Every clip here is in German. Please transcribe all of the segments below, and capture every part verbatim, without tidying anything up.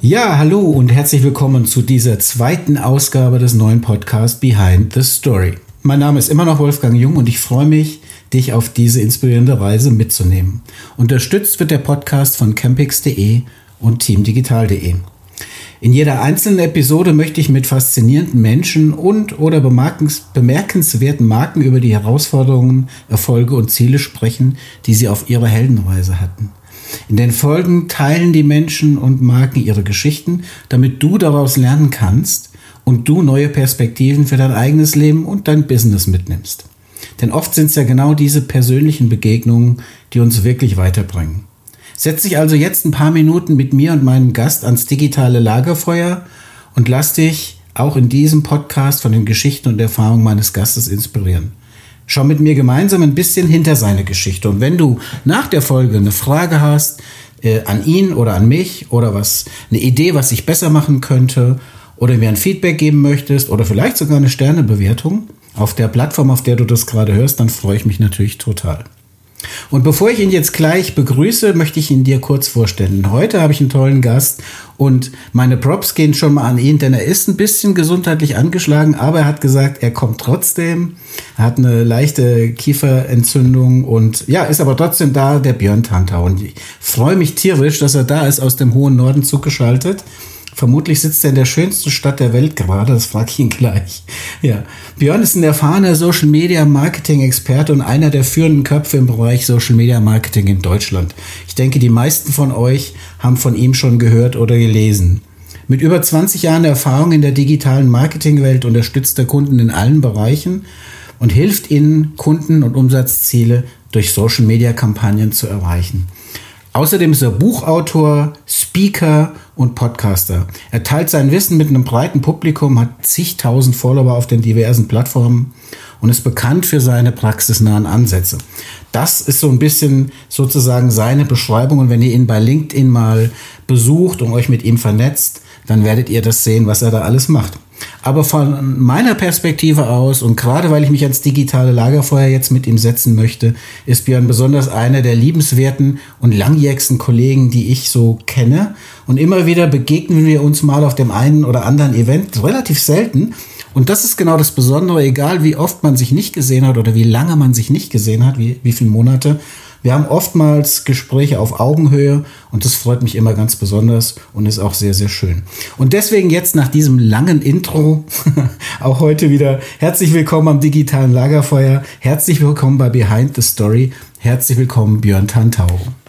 Ja, hallo und herzlich willkommen zu dieser zweiten Ausgabe des neuen Podcasts Behind the Story. Mein Name ist immer noch Wolfgang Jung und ich freue mich, dich auf diese inspirierende Reise mitzunehmen. Unterstützt wird der Podcast von campix punkt de und teamdigital punkt de. In jeder einzelnen Episode möchte ich mit faszinierenden Menschen und oder bemerkenswerten Marken über die Herausforderungen, Erfolge und Ziele sprechen, die sie auf ihrer Heldenreise hatten. In den Folgen teilen die Menschen und Marken ihre Geschichten, damit du daraus lernen kannst und du neue Perspektiven für dein eigenes Leben und dein Business mitnimmst. Denn oft sind es ja genau diese persönlichen Begegnungen, die uns wirklich weiterbringen. Setz dich also jetzt ein paar Minuten mit mir und meinem Gast ans digitale Lagerfeuer und lass dich auch in diesem Podcast von den Geschichten und Erfahrungen meines Gastes inspirieren. Schau mit mir gemeinsam ein bisschen hinter seine Geschichte. Und wenn du nach der Folge eine Frage hast äh, an ihn oder an mich oder was eine Idee, was ich besser machen könnte oder mir ein Feedback geben möchtest oder vielleicht sogar eine Sternebewertung auf der Plattform, auf der du das gerade hörst, dann freue ich mich natürlich total. Und bevor ich ihn jetzt gleich begrüße, möchte ich ihn dir kurz vorstellen. Heute habe ich einen tollen Gast und meine Props gehen schon mal an ihn, denn er ist ein bisschen gesundheitlich angeschlagen, aber er hat gesagt, er kommt trotzdem. Er hat eine leichte Kieferentzündung und ja, ist aber trotzdem da, der Björn Tantau. Und ich freue mich tierisch, dass er da ist, aus dem hohen Norden zugeschaltet. Vermutlich sitzt er in der schönsten Stadt der Welt gerade, das frage ich ihn gleich. Ja, Björn ist ein erfahrener Social-Media-Marketing-Experte und einer der führenden Köpfe im Bereich Social-Media-Marketing in Deutschland. Ich denke, die meisten von euch haben von ihm schon gehört oder gelesen. Mit über zwanzig Jahren Erfahrung in der digitalen Marketingwelt unterstützt er Kunden in allen Bereichen und hilft ihnen, Kunden- und Umsatzziele durch Social-Media-Kampagnen zu erreichen. Außerdem ist er Buchautor, Speaker und Podcaster. Er teilt sein Wissen mit einem breiten Publikum, hat zigtausend Follower auf den diversen Plattformen und ist bekannt für seine praxisnahen Ansätze. Das ist so ein bisschen sozusagen seine Beschreibung und wenn ihr ihn bei LinkedIn mal besucht und euch mit ihm vernetzt, dann werdet ihr das sehen, was er da alles macht. Aber von meiner Perspektive aus und gerade weil ich mich ans digitale Lagerfeuer jetzt mit ihm setzen möchte, ist Björn besonders einer der liebenswerten und langjährigsten Kollegen, die ich so kenne. Und immer wieder begegnen wir uns mal auf dem einen oder anderen Event, relativ selten. Und das ist genau das Besondere, egal wie oft man sich nicht gesehen hat oder wie lange man sich nicht gesehen hat, wie, wie viele Monate. Wir haben oftmals Gespräche auf Augenhöhe und das freut mich immer ganz besonders und ist auch sehr, sehr schön. Und deswegen jetzt nach diesem langen Intro auch heute wieder herzlich willkommen am digitalen Lagerfeuer. Herzlich willkommen bei Behind the Story. Herzlich willkommen, Björn Tantau.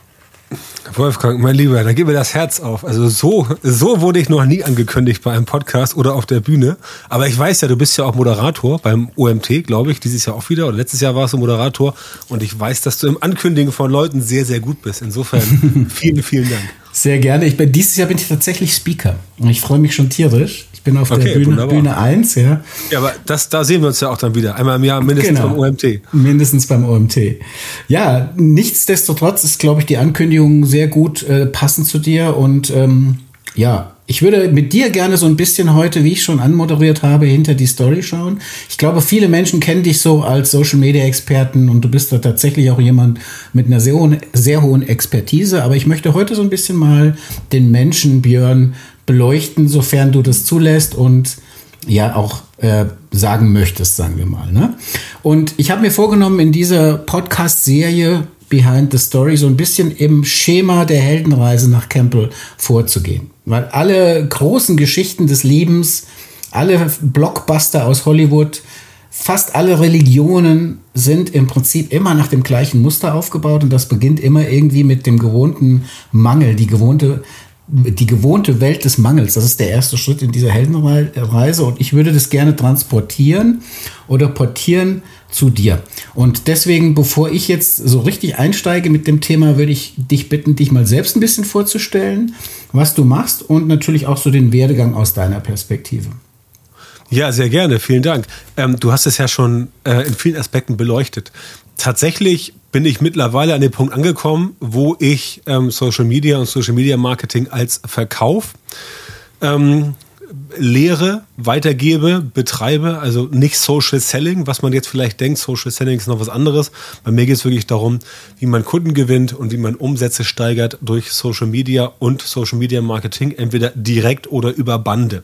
Wolfgang, mein Lieber, da geht mir das Herz auf. Also so, so wurde ich noch nie angekündigt bei einem Podcast oder auf der Bühne. Aber ich weiß ja, du bist ja auch Moderator beim O M T, glaube ich, dieses Jahr auch wieder. Und letztes Jahr warst du Moderator. Und ich weiß, dass du im Ankündigen von Leuten sehr, sehr gut bist. Insofern vielen, vielen Dank. Sehr gerne. Ich bin, dieses Jahr bin ich tatsächlich Speaker. Und ich freue mich schon tierisch. Ich bin auf okay, der Bühne, Bühne eins, ja. Ja, aber das, da sehen wir uns ja auch dann wieder. Einmal im Jahr mindestens genau. beim O M T. Mindestens beim O M T. Ja, nichtsdestotrotz ist, glaube ich, die Ankündigung sehr gut äh, passend zu dir. Und ähm, ja, ich würde mit dir gerne so ein bisschen heute, wie ich schon anmoderiert habe, hinter die Story schauen. Ich glaube, viele Menschen kennen dich so als Social-Media-Experten und du bist da tatsächlich auch jemand mit einer sehr hohen, sehr hohen Expertise. Aber ich möchte heute so ein bisschen mal den Menschen, Björn, beleuchten, sofern du das zulässt und ja auch äh, sagen möchtest, sagen wir mal. Ne? Und ich habe mir vorgenommen, in dieser Podcast-Serie Behind the Story so ein bisschen im Schema der Heldenreise nach Campbell vorzugehen. Weil alle großen Geschichten des Lebens, alle Blockbuster aus Hollywood, fast alle Religionen sind im Prinzip immer nach dem gleichen Muster aufgebaut und das beginnt immer irgendwie mit dem gewohnten Mangel, die gewohnte die gewohnte Welt des Mangels. Das ist der erste Schritt in dieser Heldenreise und ich würde das gerne transportieren oder portieren zu dir. Und deswegen, bevor ich jetzt so richtig einsteige mit dem Thema, würde ich dich bitten, dich mal selbst ein bisschen vorzustellen, was du machst und natürlich auch so den Werdegang aus deiner Perspektive. Ja, sehr gerne. Vielen Dank. Ähm, du hast es ja schon äh, in vielen Aspekten beleuchtet. Tatsächlich bin ich mittlerweile an dem Punkt angekommen, wo ich ähm, Social Media und Social Media Marketing als Verkauf ähm, lehre, weitergebe, betreibe, also nicht Social Selling, was man jetzt vielleicht denkt, Social Selling ist noch was anderes. Bei mir geht es wirklich darum, wie man Kunden gewinnt und wie man Umsätze steigert durch Social Media und Social Media Marketing, entweder direkt oder über Bande.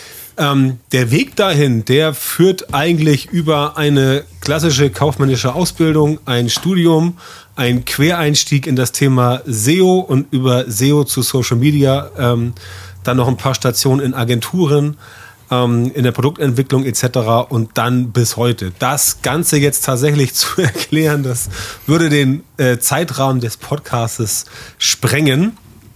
Ähm, der Weg dahin, der führt eigentlich über eine klassische kaufmännische Ausbildung, ein Studium, ein Quereinstieg in das Thema S E O und über S E O zu Social Media, ähm, dann noch ein paar Stationen in Agenturen, ähm, in der Produktentwicklung et cetera und dann bis heute. Das Ganze jetzt tatsächlich zu erklären, das würde den äh, Zeitrahmen des Podcastes sprengen,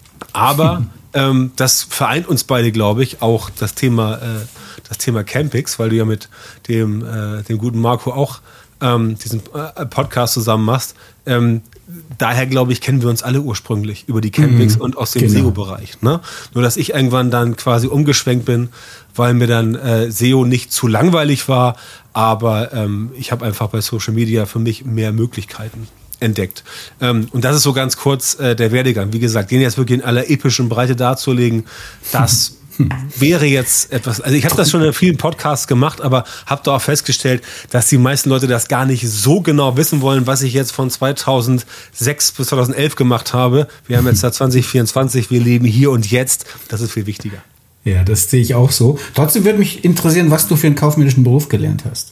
aber ähm, das vereint uns beide, glaube ich, auch das Thema, äh, das Thema Campix, weil du ja mit dem, äh, dem guten Marco auch ähm, diesen äh, Podcast zusammen machst. Ähm, daher, glaube ich, kennen wir uns alle ursprünglich über die Campings mhm, und aus dem genau. S E O-Bereich. Ne? Nur, dass ich irgendwann dann quasi umgeschwenkt bin, weil mir dann äh, S E O nicht zu langweilig war, aber ähm, ich habe einfach bei Social Media für mich mehr Möglichkeiten entdeckt. Ähm, und das ist so ganz kurz äh, der Werdegang. Wie gesagt, den jetzt wirklich in aller epischen Breite darzulegen, das wäre jetzt etwas, also ich habe das schon in vielen Podcasts gemacht, aber habe da auch festgestellt, dass die meisten Leute das gar nicht so genau wissen wollen, was ich jetzt von zweitausendsechs bis zweitausendelf gemacht habe. Wir haben jetzt da zwanzig vierundzwanzig, wir leben hier und jetzt. Das ist viel wichtiger. Ja, das sehe ich auch so. Trotzdem würde mich interessieren, was du für einen kaufmännischen Beruf gelernt hast.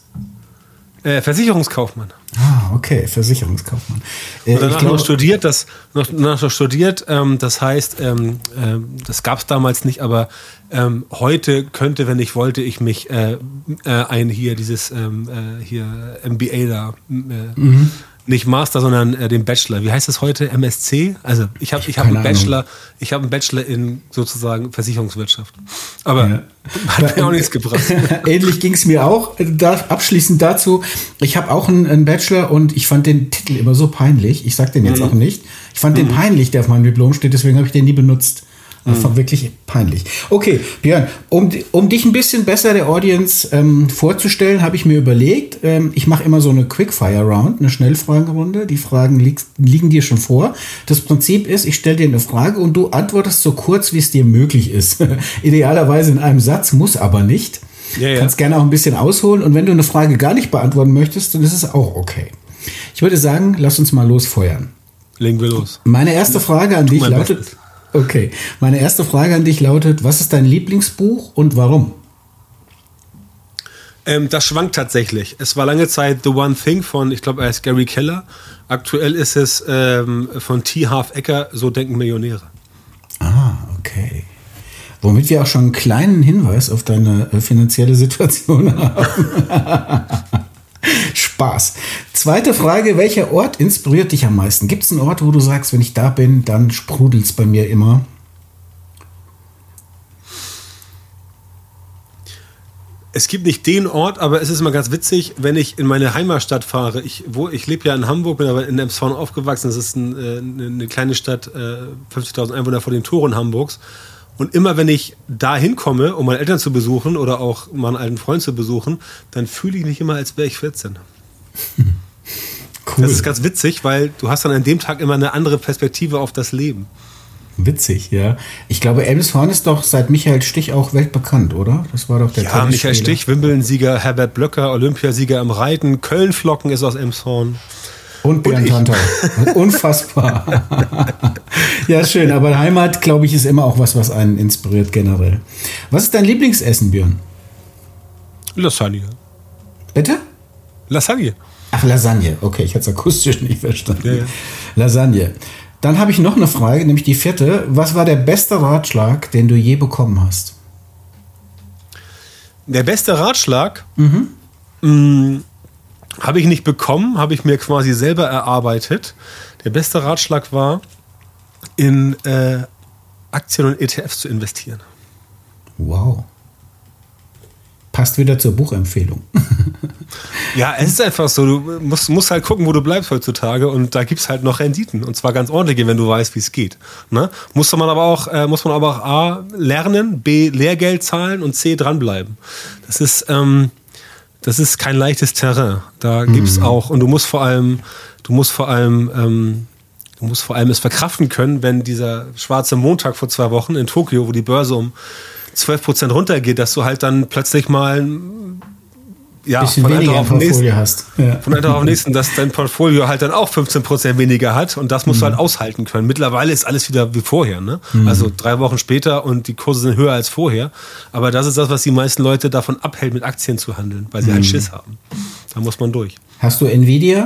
Äh, Versicherungskaufmann. Ah, okay, Versicherungskaufmann. Äh, und danach glaub, noch studiert, das noch, noch studiert, ähm, das heißt, ähm, äh, das gab es damals nicht, aber ähm, heute könnte, wenn ich wollte, ich mich äh, äh, ein hier dieses ähm, äh, hier M B A da äh, mhm. nicht Master, sondern äh, den Bachelor. Wie heißt das heute? M S C? Also ich habe ich hab einen Bachelor, ich habe einen Bachelor in sozusagen Versicherungswirtschaft. Aber ja. hat mir auch nichts gebracht. Ähnlich ging es mir auch. Da, abschließend dazu, ich habe auch einen, einen Bachelor und ich fand den Titel immer so peinlich. Ich sag den jetzt mhm. auch nicht. Ich fand mhm. den peinlich, der auf meinem Diplom steht, deswegen habe ich den nie benutzt. Das war wirklich peinlich. Okay, Björn, um, um dich ein bisschen besser der Audience ähm, vorzustellen, habe ich mir überlegt, ähm, ich mache immer so eine Quickfire-Round, eine Schnellfragenrunde. Die Fragen li- liegen dir schon vor. Das Prinzip ist, ich stelle dir eine Frage und du antwortest so kurz, wie es dir möglich ist. Idealerweise in einem Satz, muss aber nicht. Ja, ja. Kannst gerne auch ein bisschen ausholen. Und wenn du eine Frage gar nicht beantworten möchtest, dann ist es auch okay. Ich würde sagen, lass uns mal losfeuern. Legen wir los. Meine erste Frage an dich lautet... Bestes. Okay, meine erste Frage an dich lautet, was ist dein Lieblingsbuch und warum? Ähm, das schwankt tatsächlich. Es war lange Zeit The One Thing von, ich glaube, er ist Gary Keller. Aktuell ist es ähm, von T. Harv Eker, So denken Millionäre. Ah, okay. Womit wir auch schon einen kleinen Hinweis auf deine äh, finanzielle Situation haben. Spaß. Zweite Frage, welcher Ort inspiriert dich am meisten? Gibt es einen Ort, wo du sagst, wenn ich da bin, dann sprudelt es bei mir immer? Es gibt nicht den Ort, aber es ist immer ganz witzig, wenn ich in meine Heimatstadt fahre. Ich, wo, ich lebe ja in Hamburg, bin aber in Elmshorn aufgewachsen. Das ist ein, äh, eine kleine Stadt, äh, fünfzigtausend Einwohner vor den Toren Hamburgs. Und immer wenn ich da hinkomme, um meine Eltern zu besuchen oder auch mal einen alten Freund zu besuchen, dann fühle ich mich immer, als wäre ich vierzehn. Cool. Das ist ganz witzig, weil du hast dann an dem Tag immer eine andere Perspektive auf das Leben. Witzig, ja. Ich glaube, Elmshorn ist doch seit Michael Stich auch weltbekannt, oder? Das war doch der Ja, Michael Stich, Wimbledon-Sieger, Herbert Blöcker, Olympiasieger im Reiten, Köln-Flocken ist aus Elmshorn. Und Bernd Tantau. Unfassbar. Ja, schön. Aber Heimat, glaube ich, ist immer auch was, was einen inspiriert generell. Was ist dein Lieblingsessen, Björn? Lasagne. Bitte? Lasagne. Ach, Lasagne. Okay, ich hatte es akustisch nicht verstanden. Ja, ja. Lasagne. Dann habe ich noch eine Frage, nämlich die vierte. Was war der beste Ratschlag, den du je bekommen hast? Der beste Ratschlag? Mhm. Mh, habe ich nicht bekommen, habe ich mir quasi selber erarbeitet. Der beste Ratschlag war, in äh, Aktien und E T Fs zu investieren. Wow. Passt wieder zur Buchempfehlung. Ja, es ist einfach so, du musst, musst halt gucken, wo du bleibst heutzutage und da gibt es halt noch Renditen und zwar ganz ordentliche, wenn du weißt, wie es geht. Ne? Muss man aber auch, äh, muss man aber auch A, lernen, B, Lehrgeld zahlen und C, dranbleiben. Das ist... Ähm, Das ist kein leichtes Terrain. Da gibt es mhm. auch, und du musst vor allem, du musst vor allem, ähm, du musst vor allem es verkraften können, wenn dieser schwarze Montag vor zwei Wochen in Tokio, wo die Börse um zwölf Prozent runtergeht, dass du halt dann plötzlich mal ja, bisschen von weniger einem Portfolio nächsten, hast. Ja. Von einem Tag auf den nächsten, dass dein Portfolio halt dann auch fünfzehn Prozent weniger hat und das musst mhm. du halt aushalten können. Mittlerweile ist alles wieder wie vorher, ne? Mhm. Also drei Wochen später und die Kurse sind höher als vorher. Aber das ist das, was die meisten Leute davon abhält, mit Aktien zu handeln, weil sie mhm. halt Schiss haben. Da muss man durch. Hast du Nvidia?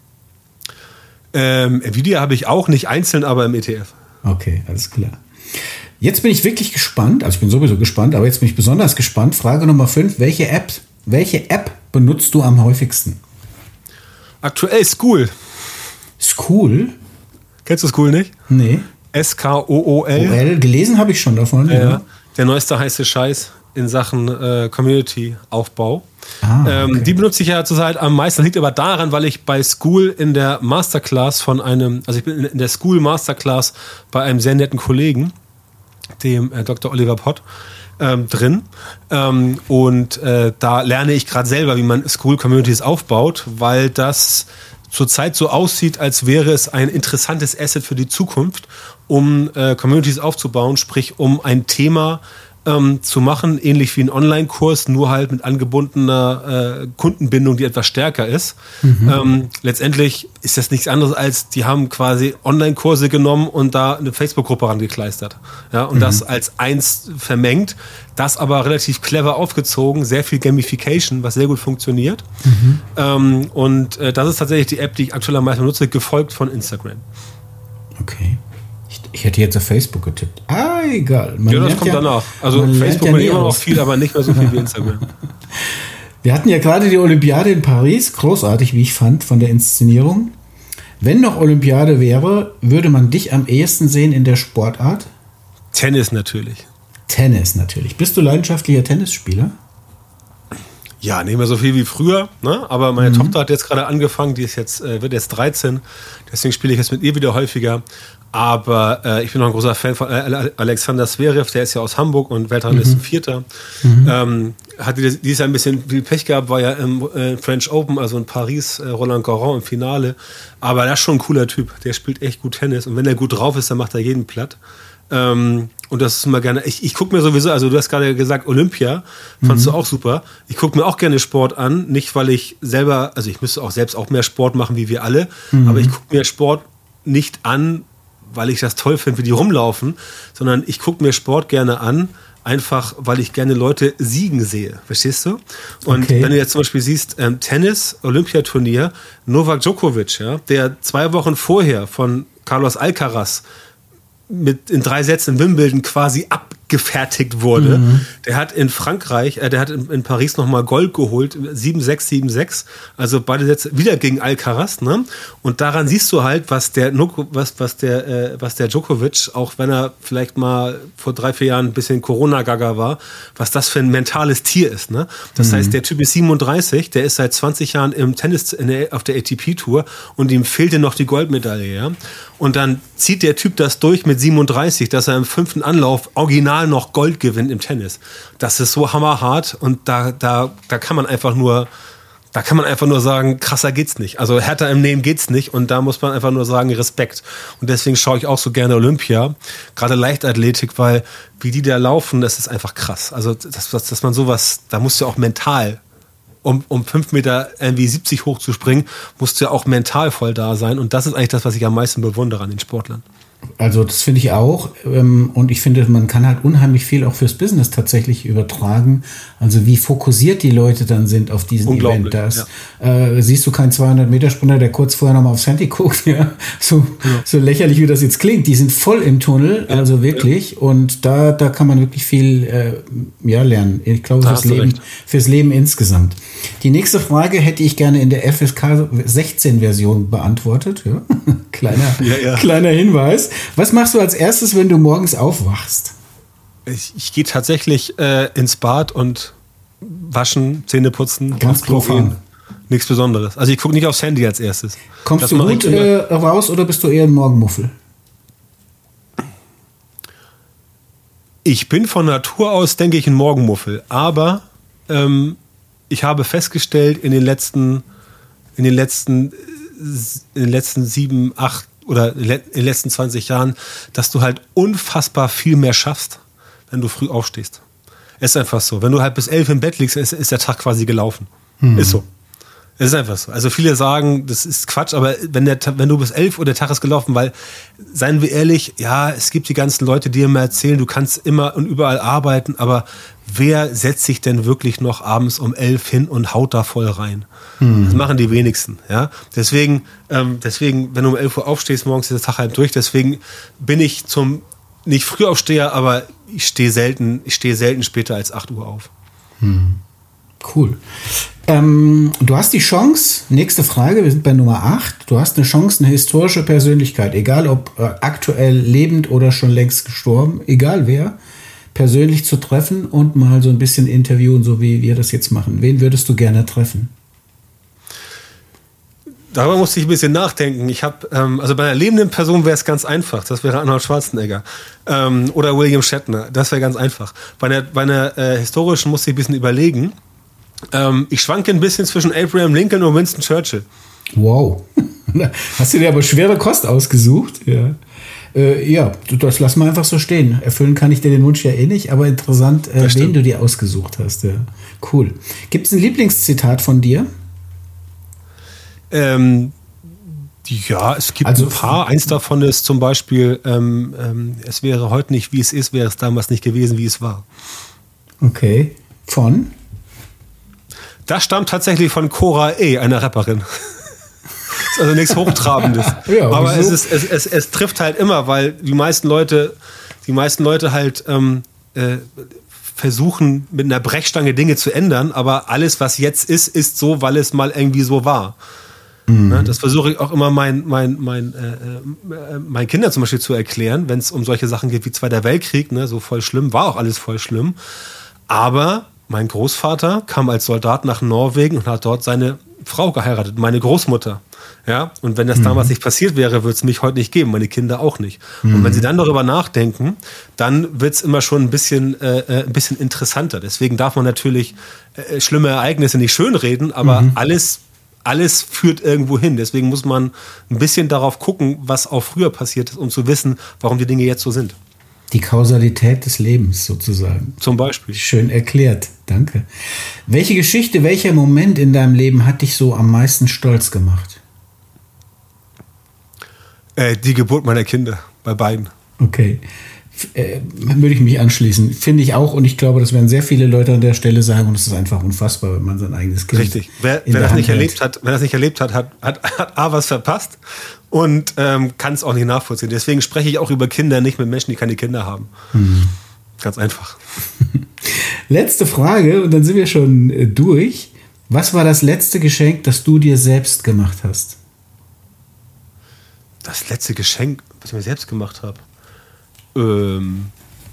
Ähm, Nvidia habe ich auch, nicht einzeln, aber im E T F. Okay, alles klar. Jetzt bin ich wirklich gespannt, also ich bin sowieso gespannt, aber jetzt bin ich besonders gespannt. Frage Nummer fünf, welche App, welche App benutzt du am häufigsten? Aktuell Skool. Skool? Kennst du Skool nicht? Nee. S K O O L. O L, gelesen habe ich schon davon. Ja, ja. Der neueste heiße Scheiß in Sachen äh, Community-Aufbau. Ah, okay. ähm, die benutze ich ja zurzeit am meisten. Das liegt aber daran, weil ich bei Skool in der Masterclass von einem, also ich bin in der Skool Masterclass bei einem sehr netten Kollegen, dem äh, Doktor Oliver Pott, ähm, drin. Ähm, und äh, da lerne ich gerade selber, wie man Skool-Communities aufbaut, weil das zurzeit so aussieht, als wäre es ein interessantes Asset für die Zukunft, um äh, Communities aufzubauen, sprich um ein Thema ähm, zu machen, ähnlich wie ein Online-Kurs, nur halt mit angebundener äh, Kundenbindung, die etwas stärker ist. Mhm. Ähm, letztendlich ist das nichts anderes als, die haben quasi Online-Kurse genommen und da eine Facebook-Gruppe rangekleistert. Ja, und mhm. das als eins vermengt, das aber relativ clever aufgezogen, sehr viel Gamification, was sehr gut funktioniert. Mhm. Ähm, und äh, das ist tatsächlich die App, die ich aktuell am meisten nutze, gefolgt von Instagram. Okay. Ich, ich hätte jetzt auf Facebook getippt. Ah, egal. Man ja, das kommt ja, danach. Also Facebook ja immer noch viel, aber nicht mehr so viel wie Instagram. Wir hatten ja gerade die Olympiade in Paris. Großartig, wie ich fand, von der Inszenierung. Wenn noch Olympiade wäre, würde man dich am ehesten sehen in der Sportart? Tennis natürlich. Tennis natürlich. Bist du leidenschaftlicher Tennisspieler? Ja, nicht mehr so viel wie früher, ne? Aber meine mhm. Tochter hat jetzt gerade angefangen, die ist jetzt, äh, wird jetzt dreizehn, deswegen spiele ich jetzt mit ihr wieder häufiger. Aber äh, ich bin noch ein großer Fan von Alexander Zverev, der ist ja aus Hamburg und Weltranglisten mhm. Vierter. Mhm. Ähm, hatte dieses Jahr ein bisschen viel Pech gehabt, war ja im äh, French Open, also in Paris, äh, Roland Garros im Finale. Aber der ist schon ein cooler Typ, der spielt echt gut Tennis. Und wenn er gut drauf ist, dann macht er jeden platt. Ähm, und das ist immer gerne, ich, ich gucke mir sowieso, also du hast gerade gesagt Olympia, fandst mhm. du auch super. Ich gucke mir auch gerne Sport an, nicht weil ich selber, also ich müsste auch selbst auch mehr Sport machen wie wir alle, mhm. aber ich gucke mir Sport nicht an, weil ich das toll finde, wie die rumlaufen, sondern ich gucke mir Sport gerne an, einfach weil ich gerne Leute siegen sehe. Verstehst du? Und okay. wenn du jetzt zum Beispiel siehst, ähm, Tennis, Olympiaturnier, Novak Djokovic, ja, der zwei Wochen vorher von Carlos Alcaraz mit in drei Sätzen in Wimbledon quasi abgefertigt wurde. Mhm. Der hat in Frankreich, äh, der hat in, in Paris nochmal Gold geholt, sieben sechs, sieben sechs, also beide Sätze wieder gegen Alcaraz, ne? Und daran siehst du halt, was der was, was der äh, was der Djokovic, auch wenn er vielleicht mal vor drei, vier Jahren ein bisschen Corona-Gaga war, was das für ein mentales Tier ist, ne? Das mhm. heißt, der Typ ist siebenunddreißig, der ist seit zwanzig Jahren im Tennis in der, auf der A T P-Tour und ihm fehlte noch die Goldmedaille, ja? Und dann zieht der Typ das durch mit siebenunddreißig, dass er im fünften Anlauf original noch Gold gewinnt im Tennis. Das ist so hammerhart und da, da, da kann man einfach nur, da kann man einfach nur sagen, krasser geht's nicht. Also härter im Nehmen geht's nicht und da muss man einfach nur sagen, Respekt. Und deswegen schaue ich auch so gerne Olympia, gerade Leichtathletik, weil wie die da laufen, das ist einfach krass. Also dass, dass man sowas, da musst du auch mental Um, um fünf Meter irgendwie siebzig hochzuspringen, musst du ja auch mental voll da sein. Und das ist eigentlich das, was ich am meisten bewundere an den Sportlern. Also das finde ich auch. Und ich finde, man kann halt unheimlich viel auch fürs Business tatsächlich übertragen. Also wie fokussiert die Leute dann sind auf diesen Event. Das, ja. äh, siehst du keinen zweihundert-Meter-Sprinter, der kurz vorher nochmal aufs Handy guckt. Ja? So, ja. so lächerlich, wie das jetzt klingt. Die sind voll im Tunnel, ja. also wirklich. Ja. Und da, da kann man wirklich viel äh, ja, lernen. Ich glaube, fürs Leben, fürs Leben insgesamt. Die nächste Frage hätte ich gerne in der F S K sechzehn Version beantwortet. Ja? kleiner, ja, ja. kleiner Hinweis. Was machst du als erstes, wenn du morgens aufwachst? Ich, ich gehe tatsächlich äh, ins Bad und waschen, Zähne putzen. Ganz profan. Nichts Besonderes. Also ich gucke nicht aufs Handy als erstes. Kommst das du gut äh, raus oder bist du eher ein Morgenmuffel? Ich bin von Natur aus, denke ich, ein Morgenmuffel. Aber ähm, ich habe festgestellt in den letzten, in den letzten, in den letzten sieben, acht oder in den letzten zwanzig Jahren, dass du halt unfassbar viel mehr schaffst, wenn du früh aufstehst. Es ist einfach so. Wenn du halt bis elf im Bett liegst, ist, ist der Tag quasi gelaufen. Hm. Ist so. Es ist einfach so. Also viele sagen, das ist Quatsch, aber wenn, der, wenn du bis elf Uhr der Tag ist gelaufen, weil, seien wir ehrlich, ja, es gibt die ganzen Leute, die immer erzählen, du kannst immer und überall arbeiten, aber wer setzt sich denn wirklich noch abends um elf hin und haut da voll rein? Hm. Das machen die wenigsten. Ja? Deswegen, ähm, deswegen, wenn du um elf Uhr aufstehst, morgens ist der Tag halb durch, deswegen bin ich zum, nicht Frühaufsteher, aber ich stehe selten, ich stehe selten später als acht Uhr auf. Hm. Cool. Ähm, du hast die Chance, nächste Frage, wir sind bei Nummer acht, du hast eine Chance, eine historische Persönlichkeit, egal ob äh, aktuell lebend oder schon längst gestorben, egal wer, persönlich zu treffen und mal so ein bisschen interviewen, so wie wir das jetzt machen. Wen würdest du gerne treffen? Darüber musste ich ein bisschen nachdenken. Ich habe, ähm, also bei einer lebenden Person wäre es ganz einfach. Das wäre Arnold Schwarzenegger ähm, oder William Shatner. Das wäre ganz einfach. Bei einer, bei einer äh, historischen musste ich ein bisschen überlegen. Ähm, ich schwanke ein bisschen zwischen Abraham Lincoln und Winston Churchill. Wow. Hast du dir aber schwere Kost ausgesucht? Ja. Äh, ja, das lass mal einfach so stehen. Erfüllen kann ich dir den Wunsch ja eh nicht, aber interessant, äh, wen du dir ausgesucht hast. Ja. Cool. Gibt es ein Lieblingszitat von dir? Ähm, ja, es gibt also, ein paar. Eins davon ist zum Beispiel, ähm, ähm, es wäre heute nicht, wie es ist, wäre es damals nicht gewesen, wie es war. Okay. Von? Das stammt tatsächlich von Cora E., einer Rapperin. Ist also nichts Hochtrabendes. Ja, aber es, ist, es, es, es trifft halt immer, weil die meisten Leute, die meisten Leute halt ähm, äh, versuchen, mit einer Brechstange Dinge zu ändern, aber alles, was jetzt ist, ist so, weil es mal irgendwie so war. Mhm. Ne, das versuche ich auch immer meinen mein, mein, äh, äh, meinen Kindern zum Beispiel zu erklären, wenn es um solche Sachen geht wie Zweiter Weltkrieg, ne, so voll schlimm, war auch alles voll schlimm. Aber mein Großvater kam als Soldat nach Norwegen und hat dort seine Frau geheiratet, meine Großmutter. Ja, und wenn das mhm. damals nicht passiert wäre, würde es mich heute nicht geben, meine Kinder auch nicht. Mhm. Und wenn sie dann darüber nachdenken, dann wird es immer schon ein bisschen, äh, ein bisschen interessanter. Deswegen darf man natürlich äh, schlimme Ereignisse nicht schönreden, aber mhm. alles, alles führt irgendwo hin. Deswegen muss man ein bisschen darauf gucken, was auch früher passiert ist, um zu wissen, warum die Dinge jetzt so sind. Die Kausalität des Lebens sozusagen. Zum Beispiel. Schön erklärt, danke. Welche Geschichte, welcher Moment in deinem Leben hat dich so am meisten stolz gemacht? Äh, die Geburt meiner Kinder, bei beiden. Okay, äh, würde ich mich anschließen. Finde ich auch, und ich glaube, das werden sehr viele Leute an der Stelle sagen, und es ist einfach unfassbar, wenn man sein eigenes Kind Richtig. Wer, wer das nicht erlebt hat, wer das nicht erlebt hat, hat, hat, hat A, was verpasst und ähm, kann es auch nicht nachvollziehen. Deswegen spreche ich auch über Kinder nicht mit Menschen, die keine Kinder haben. Hm. Ganz einfach. Letzte Frage, und dann sind wir schon äh, durch. Was war das letzte Geschenk, das du dir selbst gemacht hast? Das letzte Geschenk, was ich mir selbst gemacht habe? Ähm,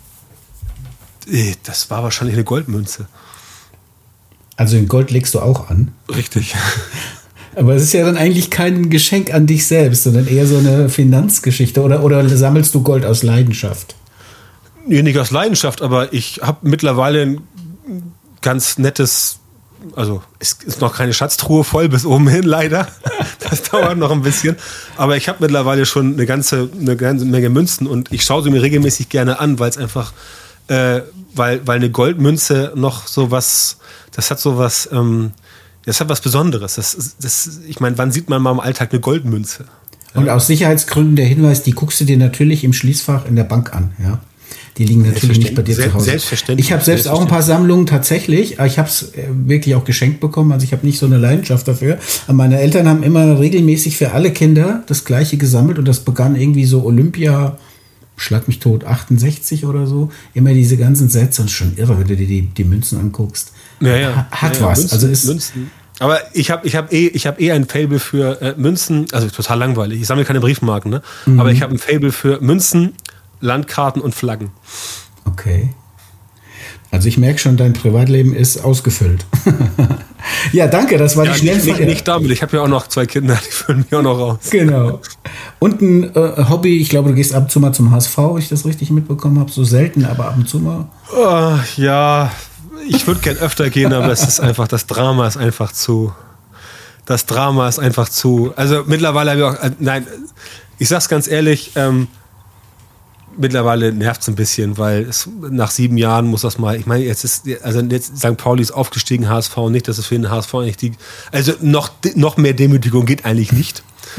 das war wahrscheinlich eine Goldmünze. Also in Gold legst du auch an? Richtig. Aber es ist ja dann eigentlich kein Geschenk an dich selbst, sondern eher so eine Finanzgeschichte. Oder, oder sammelst du Gold aus Leidenschaft? Nee, nicht aus Leidenschaft, aber ich habe mittlerweile ein ganz nettes, also es ist noch keine Schatztruhe voll bis oben hin, leider. Das dauert noch ein bisschen. Aber ich habe mittlerweile schon eine ganze, eine ganze Menge Münzen und ich schaue sie mir regelmäßig gerne an, weil es einfach, äh, weil, weil eine Goldmünze noch so was, das hat so was, ähm, das hat was Besonderes. Das, das, ich meine, wann sieht man mal im Alltag eine Goldmünze? Und aus Sicherheitsgründen der Hinweis, die guckst du dir natürlich im Schließfach in der Bank an, ja. Die liegen natürlich nicht bei dir zu Hause. Selbstverständlich. Ich habe selbst auch ein paar Sammlungen tatsächlich. Ich habe es wirklich auch geschenkt bekommen. Also ich habe nicht so eine Leidenschaft dafür. Aber meine Eltern haben immer regelmäßig für alle Kinder das Gleiche gesammelt. Und das begann irgendwie so Olympia, schlag mich tot, achtundsechzig oder so. Immer diese ganzen Sätze. Und schon irre, wenn du dir die, die Münzen anguckst. Ja, ja. Hat ja, ja. was. Münzen, also ist Münzen. Aber ich habe ich hab eh, ich hab eh ein Faible für äh, Münzen. Also total langweilig. Ich sammle keine Briefmarken, ne? Mhm. Aber ich habe ein Faible für Münzen, Landkarten und Flaggen. Okay. Also ich merke schon, dein Privatleben ist ausgefüllt. Ja, danke, das war ja, die schnellste. Nicht, nicht, nicht damit, ich habe ja auch noch zwei Kinder, die füllen mich auch noch raus. Genau. Und ein äh, Hobby, ich glaube, du gehst ab und zu mal zum H S V, wenn ich das richtig mitbekommen habe. So selten, aber ab und zu mal. Oh, ja, ich würde gern öfter gehen, aber es ist einfach, das Drama ist einfach zu. Das Drama ist einfach zu. Also mittlerweile habe ich auch, äh, nein, ich sag's ganz ehrlich, ähm, mittlerweile nervt es ein bisschen, weil es nach sieben Jahren muss das mal, ich meine, jetzt ist, also jetzt Sankt Pauli ist aufgestiegen, H S V nicht, dass es für den H S V eigentlich die, also noch, noch mehr Demütigung geht eigentlich nicht.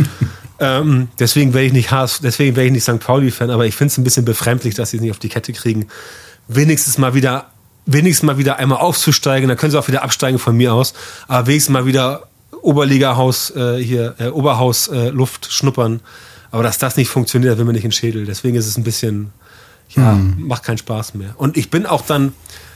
ähm, deswegen wäre ich nicht H S V, deswegen wäre ich nicht Sankt Pauli-Fan, aber ich finde es ein bisschen befremdlich, dass sie es nicht auf die Kette kriegen. Wenigstens mal wieder, wenigstens mal wieder einmal aufzusteigen, dann können sie auch wieder absteigen von mir aus, aber wenigstens mal wieder Oberliga-Haus, äh, hier, äh, Oberhaus, äh, Luft schnuppern. Aber dass das nicht funktioniert, will man nicht in den Schädel. Deswegen ist es ein bisschen, ja, hm. macht keinen Spaß mehr. Und ich bin auch dann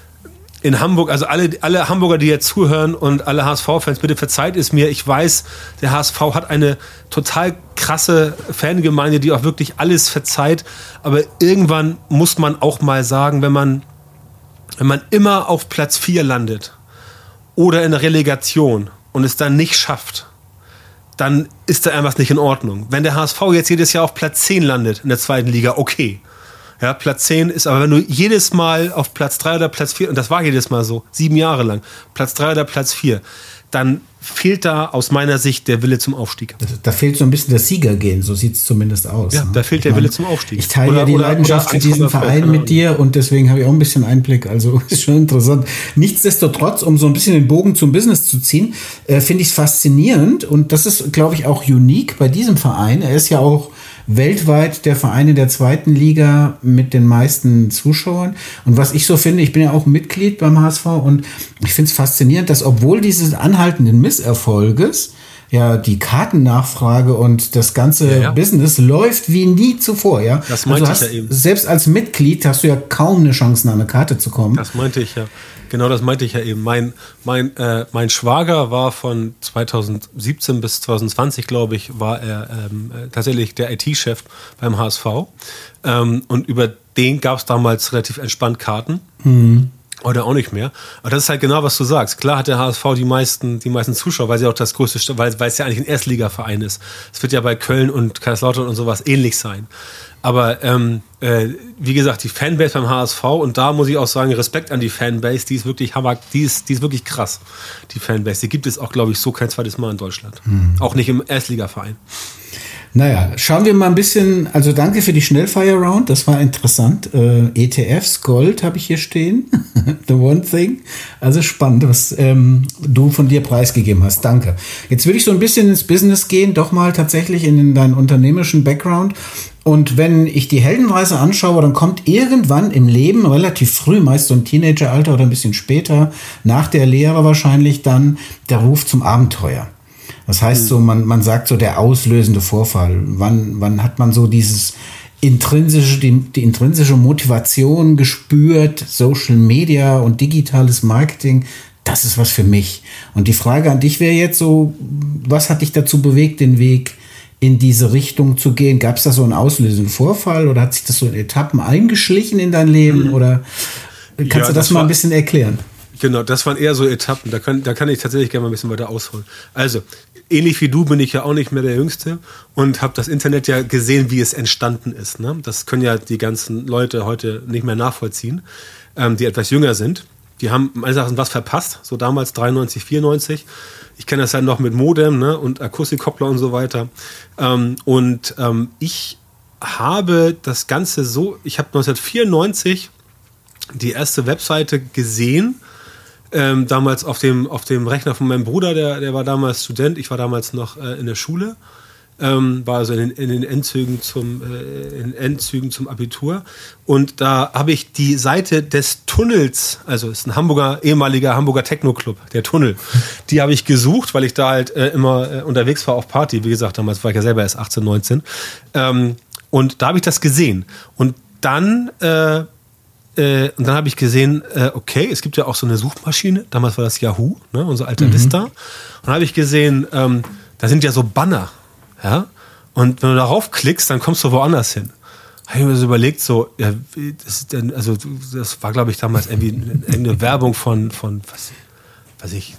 in Hamburg, also alle, alle Hamburger, die jetzt zuhören und alle H S V-Fans, bitte verzeiht es mir. Ich weiß, der H S V hat eine total krasse Fangemeinde, die auch wirklich alles verzeiht. Aber irgendwann muss man auch mal sagen, wenn man, wenn man immer auf Platz vier landet oder in der Relegation und es dann nicht schafft, dann ist da irgendwas nicht in Ordnung. Wenn der H S V jetzt jedes Jahr auf Platz zehn landet in der zweiten Liga, okay. Ja, Platz zehn ist, aber wenn du jedes Mal auf Platz drei oder Platz vier, und das war jedes Mal so, sieben Jahre lang, Platz drei oder Platz vier, dann fehlt da aus meiner Sicht der Wille zum Aufstieg. Da fehlt so ein bisschen das Siegergehen, so sieht es zumindest aus. Ja, ne? da fehlt ich der meine, Wille zum Aufstieg. Ich teile oder, ja die oder, Leidenschaft oder für diesen Verein mit dir und deswegen habe ich auch ein bisschen Einblick, also ist schon interessant. Nichtsdestotrotz, um so ein bisschen den Bogen zum Business zu ziehen, äh, finde ich es faszinierend und das ist, glaube ich, auch unique bei diesem Verein. Er ist ja auch weltweit der Verein in der zweiten Liga mit den meisten Zuschauern. Und was ich so finde, ich bin ja auch Mitglied beim H S V und ich finde es faszinierend, dass obwohl dieses anhaltenden Misserfolges ja die Kartennachfrage und das ganze ja, ja. Business läuft wie nie zuvor. Ja? Das meinte also ich ja eben. Selbst als Mitglied hast du ja kaum eine Chance, an eine Karte zu kommen. Das meinte ich ja. Genau, das meinte ich ja eben. Mein, mein, äh, mein Schwager war von zweitausendsiebzehn bis zwanzig zwanzig, glaube ich, war er ähm, tatsächlich der I T-Chef beim H S V. Ähm, und über den gab es damals relativ entspannt Karten. Mhm. Oder auch nicht mehr. Aber das ist halt genau, was du sagst. Klar hat der H S V die meisten, die meisten Zuschauer, weil sie auch das größte, weil, weil es ja eigentlich ein Erstligaverein ist. Es wird ja bei Köln und Kaiserslautern und sowas ähnlich sein. Aber ähm, äh, wie gesagt, die Fanbase beim H S V, und da muss ich auch sagen, Respekt an die Fanbase, die ist wirklich Hammer, die ist, die ist wirklich krass, die Fanbase. Die gibt es auch, glaube ich, so kein zweites Mal in Deutschland. Mhm. Auch nicht im Erstligaverein. Naja, schauen wir mal ein bisschen, also danke für die Schnellfire-Round, das war interessant. Äh, E T Fs, Gold habe ich hier stehen, the one thing. Also spannend, was ähm, du von dir preisgegeben hast, danke. Jetzt würde ich so ein bisschen ins Business gehen, doch mal tatsächlich in deinen unternehmerischen Background. Und wenn ich die Heldenreise anschaue, dann kommt irgendwann im Leben, relativ früh, meist so im Teenageralter oder ein bisschen später, nach der Lehre wahrscheinlich dann, der Ruf zum Abenteuer. Das heißt so, man, man sagt so der auslösende Vorfall. Wann, wann hat man so dieses intrinsische, die, die intrinsische Motivation gespürt, Social Media und digitales Marketing, das ist was für mich. Und die Frage an dich wäre jetzt so, was hat dich dazu bewegt, den Weg in diese Richtung zu gehen? Gab es da so einen auslösenden Vorfall oder hat sich das so in Etappen eingeschlichen in dein Leben? Mhm. Oder kannst ja, du das, das mal ein bisschen erklären? Genau, das waren eher so Etappen. Da kann, da kann ich tatsächlich gerne mal ein bisschen weiter ausholen. Also, ähnlich wie du bin ich ja auch nicht mehr der Jüngste und habe das Internet ja gesehen, wie es entstanden ist. Ne? Das können ja die ganzen Leute heute nicht mehr nachvollziehen, ähm, die etwas jünger sind. Die haben meines Erachtens was verpasst, so damals dreiundneunzig, vierundneunzig. Ich kenne das ja noch mit Modem, ne, und Akustikkoppler und so weiter. Ähm, und ähm, ich habe das Ganze so, ich habe neunzehnhundertvierundneunzig die erste Webseite gesehen, ähm, damals auf dem, auf dem Rechner von meinem Bruder, der, der war damals Student, ich war damals noch äh, in der Schule. Ähm, war also in den, in den Endzügen zum äh, in Endzügen zum Abitur, und da habe ich die Seite des Tunnels, also ist ein Hamburger ehemaliger Hamburger Techno-Club, der Tunnel, die habe ich gesucht, weil ich da halt äh, immer äh, unterwegs war auf Party, wie gesagt, damals war ich ja selber erst achtzehn, neunzehn, ähm, und da habe ich das gesehen und dann äh, äh, und dann habe ich gesehen, äh, okay, es gibt ja auch so eine Suchmaschine, damals war das Yahoo, ne, unser alter mhm. Vista, und dann habe ich gesehen, ähm, da sind ja so Banner. Ja? Und wenn du darauf klickst, dann kommst du woanders hin. Habe ich mir so überlegt, so, ja, das ist denn, also das war, glaube ich, damals irgendwie eine Werbung von, von was, was ich,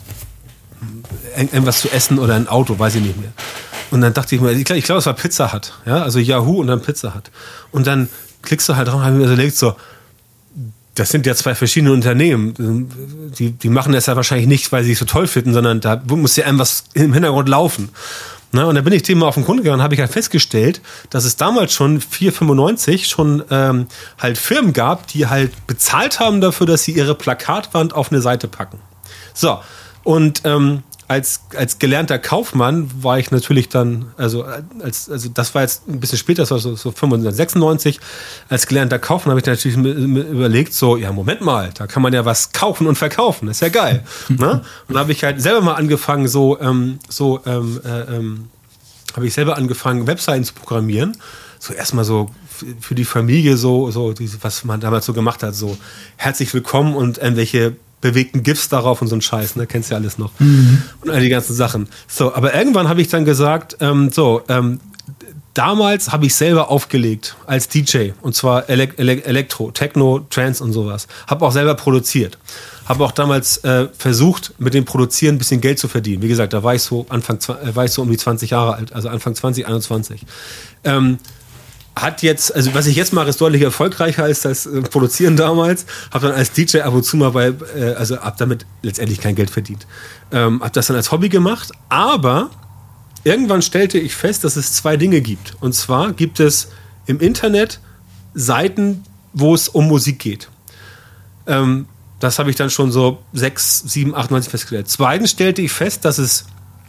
irgendwas zu essen oder ein Auto, weiß ich nicht mehr. Und dann dachte ich mir, ich glaube, glaub, es war Pizza Hut, ja, also Yahoo und dann Pizza Hut. Und dann klickst du halt drauf und habe ich mir so überlegt, so, das sind ja zwei verschiedene Unternehmen. Die, die machen das ja wahrscheinlich nicht, weil sie es so toll finden, sondern da muss ja einem was im Hintergrund laufen. Na, und da bin ich dem mal auf den Grund gegangen und habe ich halt festgestellt, dass es damals schon vier fünfundneunzig schon ähm, halt Firmen gab, die halt bezahlt haben dafür, dass sie ihre Plakatwand auf eine Seite packen. So, und ähm, als, als gelernter Kaufmann war ich natürlich dann, also, als, also das war jetzt ein bisschen später, das war so, so fünfundneunzig, sechsundneunzig, als gelernter Kaufmann habe ich natürlich überlegt, so, ja, Moment mal, da kann man ja was kaufen und verkaufen, das ist ja geil. Ne? Und da habe ich halt selber mal angefangen, so, ähm, so, ähm, äh, ähm, habe ich selber angefangen, Webseiten zu programmieren. So erstmal so für die Familie, so, so, was man damals so gemacht hat, so herzlich willkommen und irgendwelche bewegten GIFs darauf und so ein Scheiß, ne, kennst ja alles noch. Mhm. Und all die ganzen Sachen. So, aber irgendwann habe ich dann gesagt, ähm, so, ähm, damals habe ich selber aufgelegt als D J und zwar Ele- Ele- Elektro, Techno, Trance und sowas. Habe auch selber produziert. Habe auch damals äh, versucht, mit dem Produzieren ein bisschen Geld zu verdienen. Wie gesagt, da war ich so Anfang, äh, war ich so um die zwanzig Jahre alt, also Anfang zwanzig, einundzwanzig. Ähm, Hat jetzt, also was ich jetzt mache, ist deutlich erfolgreicher als das äh, Produzieren damals. Habe dann als D J ab und zu mal bei, äh, also habe damit letztendlich kein Geld verdient. Ähm, habe das dann als Hobby gemacht, aber irgendwann stellte ich fest, dass es zwei Dinge gibt. Und zwar gibt es im Internet Seiten, wo es um Musik geht. Ähm, das habe ich dann schon so sechs, sieben, acht, neun festgestellt. Zweitens stellte ich fest, dass es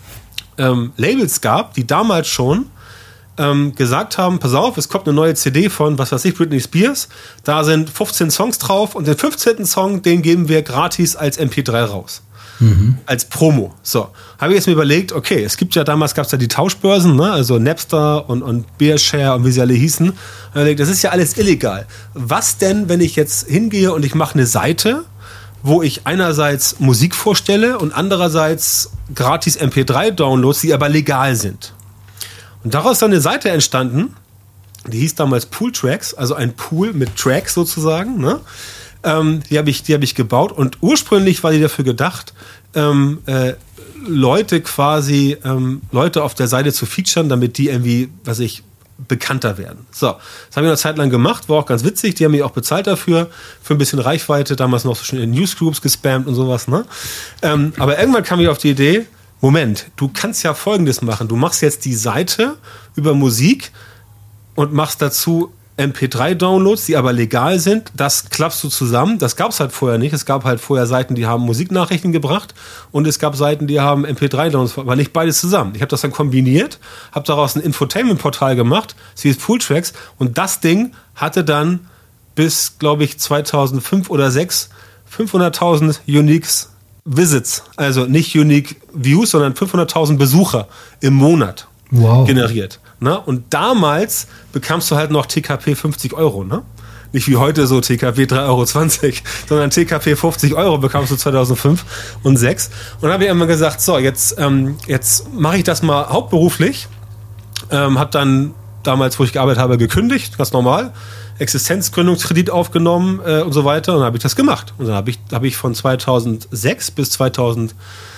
ähm, Labels gab, die damals schon Ähm, gesagt haben, pass auf, es kommt eine neue C D von, was weiß ich, Britney Spears, da sind fünfzehn Songs drauf und den fünfzehnten Song, den geben wir gratis als M P drei raus. Mhm. Als Promo. So, habe ich jetzt mir überlegt, okay, es gibt ja, damals gab es ja die Tauschbörsen, ne? Also Napster und, und Bearshare und wie sie alle hießen. Das ist ja alles illegal. Was denn, wenn ich jetzt hingehe und ich mache eine Seite, wo ich einerseits Musik vorstelle und andererseits gratis M P drei Downloads, die aber legal sind? Und daraus ist dann eine Seite entstanden, die hieß damals Pool Tracks, also ein Pool mit Tracks sozusagen. Ne? Ähm, die habe ich, die habe ich gebaut und ursprünglich war die dafür gedacht, ähm, äh, Leute quasi, ähm, Leute auf der Seite zu featuren, damit die irgendwie, was ich, bekannter werden. So, das habe ich eine Zeit lang gemacht, war auch ganz witzig, die haben mich auch bezahlt dafür, für ein bisschen Reichweite, damals noch so schön in Newsgroups gespammt und sowas. Ne? Ähm, aber irgendwann kam ich auf die Idee, Moment, du kannst ja Folgendes machen. Du machst jetzt die Seite über Musik und machst dazu M P drei Downloads, die aber legal sind. Das klappst du zusammen. Das gab es halt vorher nicht. Es gab halt vorher Seiten, die haben Musiknachrichten gebracht und es gab Seiten, die haben M P drei Downloads, aber nicht beides zusammen. Ich habe das dann kombiniert, habe daraus ein Infotainment-Portal gemacht, das hieß Pool Tracks und das Ding hatte dann bis, glaube ich, zweitausendfünf oder sechs fünfhunderttausend Uniques Visits, also nicht Unique Views, sondern fünfhunderttausend Besucher im Monat wow. generiert. Ne? Und damals bekamst du halt noch T K P fünfzig Euro, ne? Nicht wie heute so T K P drei Euro zwanzig, sondern T K P fünfzig Euro bekamst du zweitausendfünf und sechs. Und dann habe ich einmal gesagt, so, jetzt, ähm, jetzt mache ich das mal hauptberuflich. Ähm, habe dann damals, wo ich gearbeitet habe, gekündigt, ganz normal. Existenzgründungskredit aufgenommen äh, und so weiter. Und dann habe ich das gemacht. Und dann habe ich, hab ich von zweitausendsechs bis zweitausend,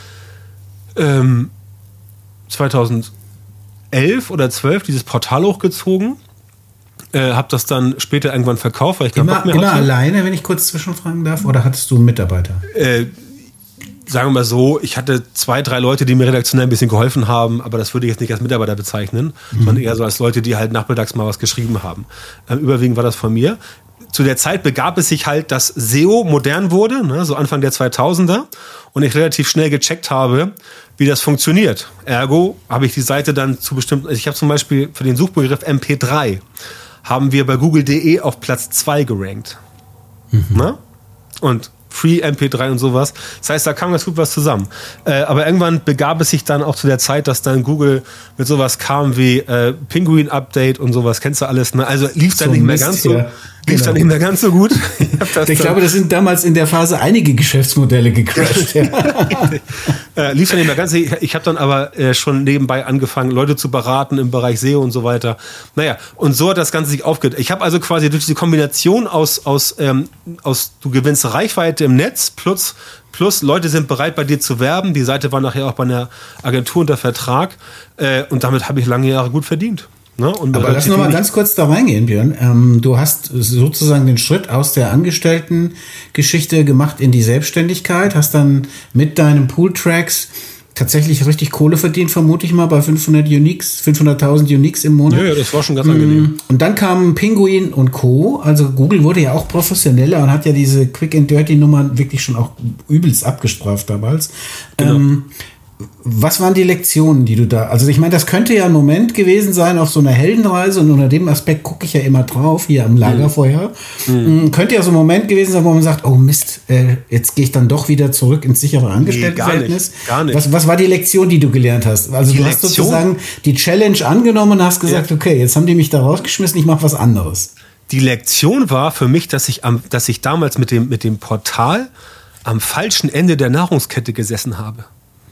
ähm, zweitausendelf oder zwölf dieses Portal hochgezogen. Äh, habe das dann später irgendwann verkauft, weil ich keinen immer, Bock mehr immer hatte. alleine, wenn ich kurz zwischenfragen darf? Oder hattest du einen Mitarbeiter? Äh, sagen wir mal so, ich hatte zwei, drei Leute, die mir redaktionell ein bisschen geholfen haben, aber das würde ich jetzt nicht als Mitarbeiter bezeichnen, mhm. sondern eher so als Leute, die halt nachmittags mal was geschrieben haben. Ähm, überwiegend war das von mir. Zu der Zeit begab es sich halt, dass S E O modern wurde, ne, so Anfang der zweitausender, und ich relativ schnell gecheckt habe, wie das funktioniert. Ergo habe ich die Seite dann zu bestimmten, also ich habe zum Beispiel für den Suchbegriff M P drei, haben wir bei Google Punkt de auf Platz zwei gerankt. Mhm. Ne? Und Free M P drei und sowas. Das heißt, da kam ganz gut was zusammen. Äh, aber irgendwann begab es sich dann auch zu der Zeit, dass dann Google mit sowas kam wie äh, Penguin Update und sowas. Kennst du alles? Ne? Also lief dann so nicht mehr Mist, ganz so. Ja. Lief genau. dann nicht mehr ganz so gut. Ich, ich glaube, das sind damals in der Phase einige Geschäftsmodelle gecrashed. Ja. äh, lief dann nicht mehr ganz. Ich, ich habe dann aber äh, schon nebenbei angefangen, Leute zu beraten im Bereich S E O und so weiter. Naja, und so hat das Ganze sich aufgehört. Ich habe also quasi durch diese Kombination aus, aus, ähm, aus du gewinnst Reichweite im Netz plus, plus Leute sind bereit, bei dir zu werben. Die Seite war nachher auch bei einer Agentur unter Vertrag. Äh, und damit habe ich lange Jahre gut verdient. Ne? Und aber lass noch mal ganz kurz da reingehen, Björn. Ähm, du hast sozusagen den Schritt aus der Angestellten-Geschichte gemacht in die Selbstständigkeit, hast dann mit deinem Pool Tracks tatsächlich richtig Kohle verdient, vermute ich mal, bei fünfhundert Uniques, fünfhunderttausend Uniques im Monat. Ja, ja, das war schon ganz angenehm. Und dann kamen Pinguin und Co. Also Google wurde ja auch professioneller und hat ja diese Quick and Dirty Nummern wirklich schon auch übelst abgestraft damals. Genau. Ähm, Was waren die Lektionen, die du da, also ich meine, das könnte ja ein Moment gewesen sein auf so einer Heldenreise und unter dem Aspekt gucke ich ja immer drauf, hier am Lagerfeuer. Mhm. Könnte ja so ein Moment gewesen sein, wo man sagt, oh Mist, äh, jetzt gehe ich dann doch wieder zurück ins sichere Angestelltenverhältnis. Nee, gar nicht, gar nicht. Was, was war die Lektion, die du gelernt hast? Also die du Lektion? hast sozusagen die Challenge angenommen und hast gesagt, ja. okay, jetzt haben die mich da rausgeschmissen, ich mache was anderes. Die Lektion war für mich, dass ich, am, dass ich damals mit dem, mit dem Portal am falschen Ende der Nahrungskette gesessen habe.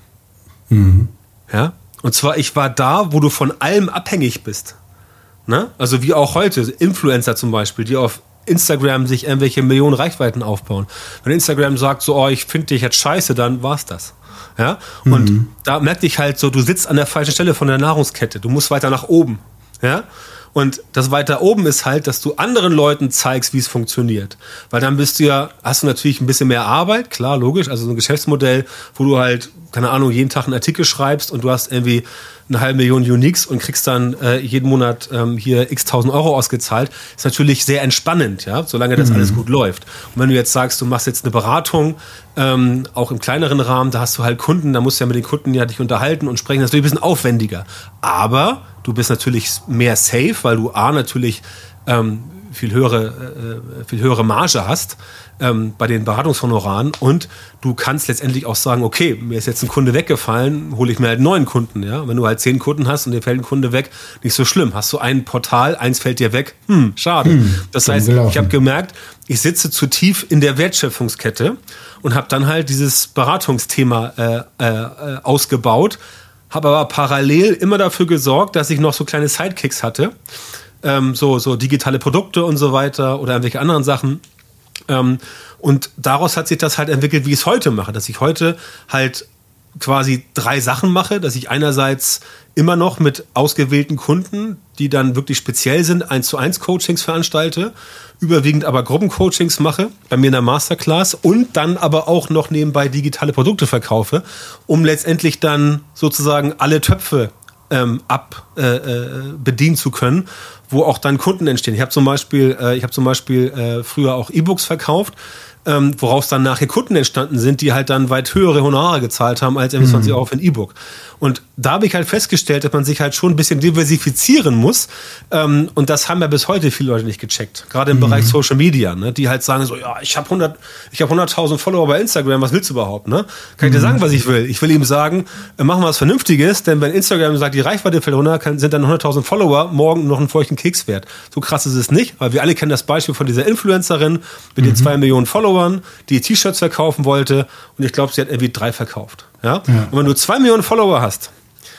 Mhm. Ja, und zwar, ich war da, wo du von allem abhängig bist. Ne? Also wie auch heute, Influencer zum Beispiel, die auf Instagram sich irgendwelche Millionen Reichweiten aufbauen. Wenn Instagram sagt so, oh, ich finde dich jetzt scheiße, dann war's das. Ja? Und mhm. da merkte ich halt so, du sitzt an der falschen Stelle von der Nahrungskette. Du musst weiter nach oben. Ja? Und das weiter oben ist halt, dass du anderen Leuten zeigst, wie es funktioniert. Weil dann bist du ja, hast du natürlich ein bisschen mehr Arbeit, klar, logisch, also so ein Geschäftsmodell, wo du halt, keine Ahnung, jeden Tag einen Artikel schreibst und du hast irgendwie eine halbe Million Uniques und kriegst dann äh, jeden Monat ähm, hier x tausend Euro ausgezahlt, ist natürlich sehr entspannend, ja, solange das mhm. alles gut läuft. Und wenn du jetzt sagst, du machst jetzt eine Beratung, ähm, auch im kleineren Rahmen, da hast du halt Kunden, da musst du ja mit den Kunden ja dich unterhalten und sprechen, das ist natürlich ein bisschen aufwendiger. Aber du bist natürlich mehr safe, weil du A, natürlich ähm, viel höhere, äh, viel höhere Marge hast ähm, bei den Beratungshonoraren und du kannst letztendlich auch sagen, okay, mir ist jetzt ein Kunde weggefallen, hole ich mir halt einen neuen Kunden. Ja? Wenn du halt zehn Kunden hast und dir fällt ein Kunde weg, nicht so schlimm. Hast du ein Portal, eins fällt dir weg, hm, schade. Hm, das heißt, ich habe gemerkt, ich sitze zu tief in der Wertschöpfungskette und habe dann halt dieses Beratungsthema äh, äh, ausgebaut, habe aber parallel immer dafür gesorgt, dass ich noch so kleine Sidekicks hatte, ähm, so, so digitale Produkte und so weiter oder irgendwelche anderen Sachen. Ähm, und daraus hat sich das halt entwickelt, wie ich es heute mache, dass ich heute halt quasi drei Sachen mache, dass ich einerseits immer noch mit ausgewählten Kunden, die dann wirklich speziell sind, eins zu eins Coachings veranstalte, überwiegend aber Gruppencoachings mache, bei mir in der Masterclass und dann aber auch noch nebenbei digitale Produkte verkaufe, um letztendlich dann sozusagen alle Töpfe ähm, ab äh, äh, bedienen zu können, wo auch dann Kunden entstehen. Ich habe zum Beispiel, äh, ich habe zum Beispiel äh, früher auch E-Books verkauft, ähm, woraus dann nachher Kunden entstanden sind, die halt dann weit höhere Honorare gezahlt haben als zwanzig Euro für ein E-Book. Und da habe ich halt festgestellt, dass man sich halt schon ein bisschen diversifizieren muss. Ähm, und das haben ja bis heute viele Leute nicht gecheckt. Gerade im mhm. Bereich Social Media, ne? Die halt sagen so, ja, ich habe hundert, ich habe hunderttausend Follower bei Instagram, was willst du überhaupt, ne? Kann ich dir sagen, was ich will? Ich will ihm sagen, äh, machen wir was Vernünftiges, denn wenn Instagram sagt, die Reichweite fällt runter, kann, sind dann hunderttausend Follower morgen noch einen feuchten Keks wert. So krass ist es nicht, weil wir alle kennen das Beispiel von dieser Influencerin mit mhm. den zwei Millionen Followern, die T-Shirts verkaufen wollte und ich glaube, sie hat irgendwie drei verkauft. Ja? Ja. Und wenn du zwei Millionen Follower hast,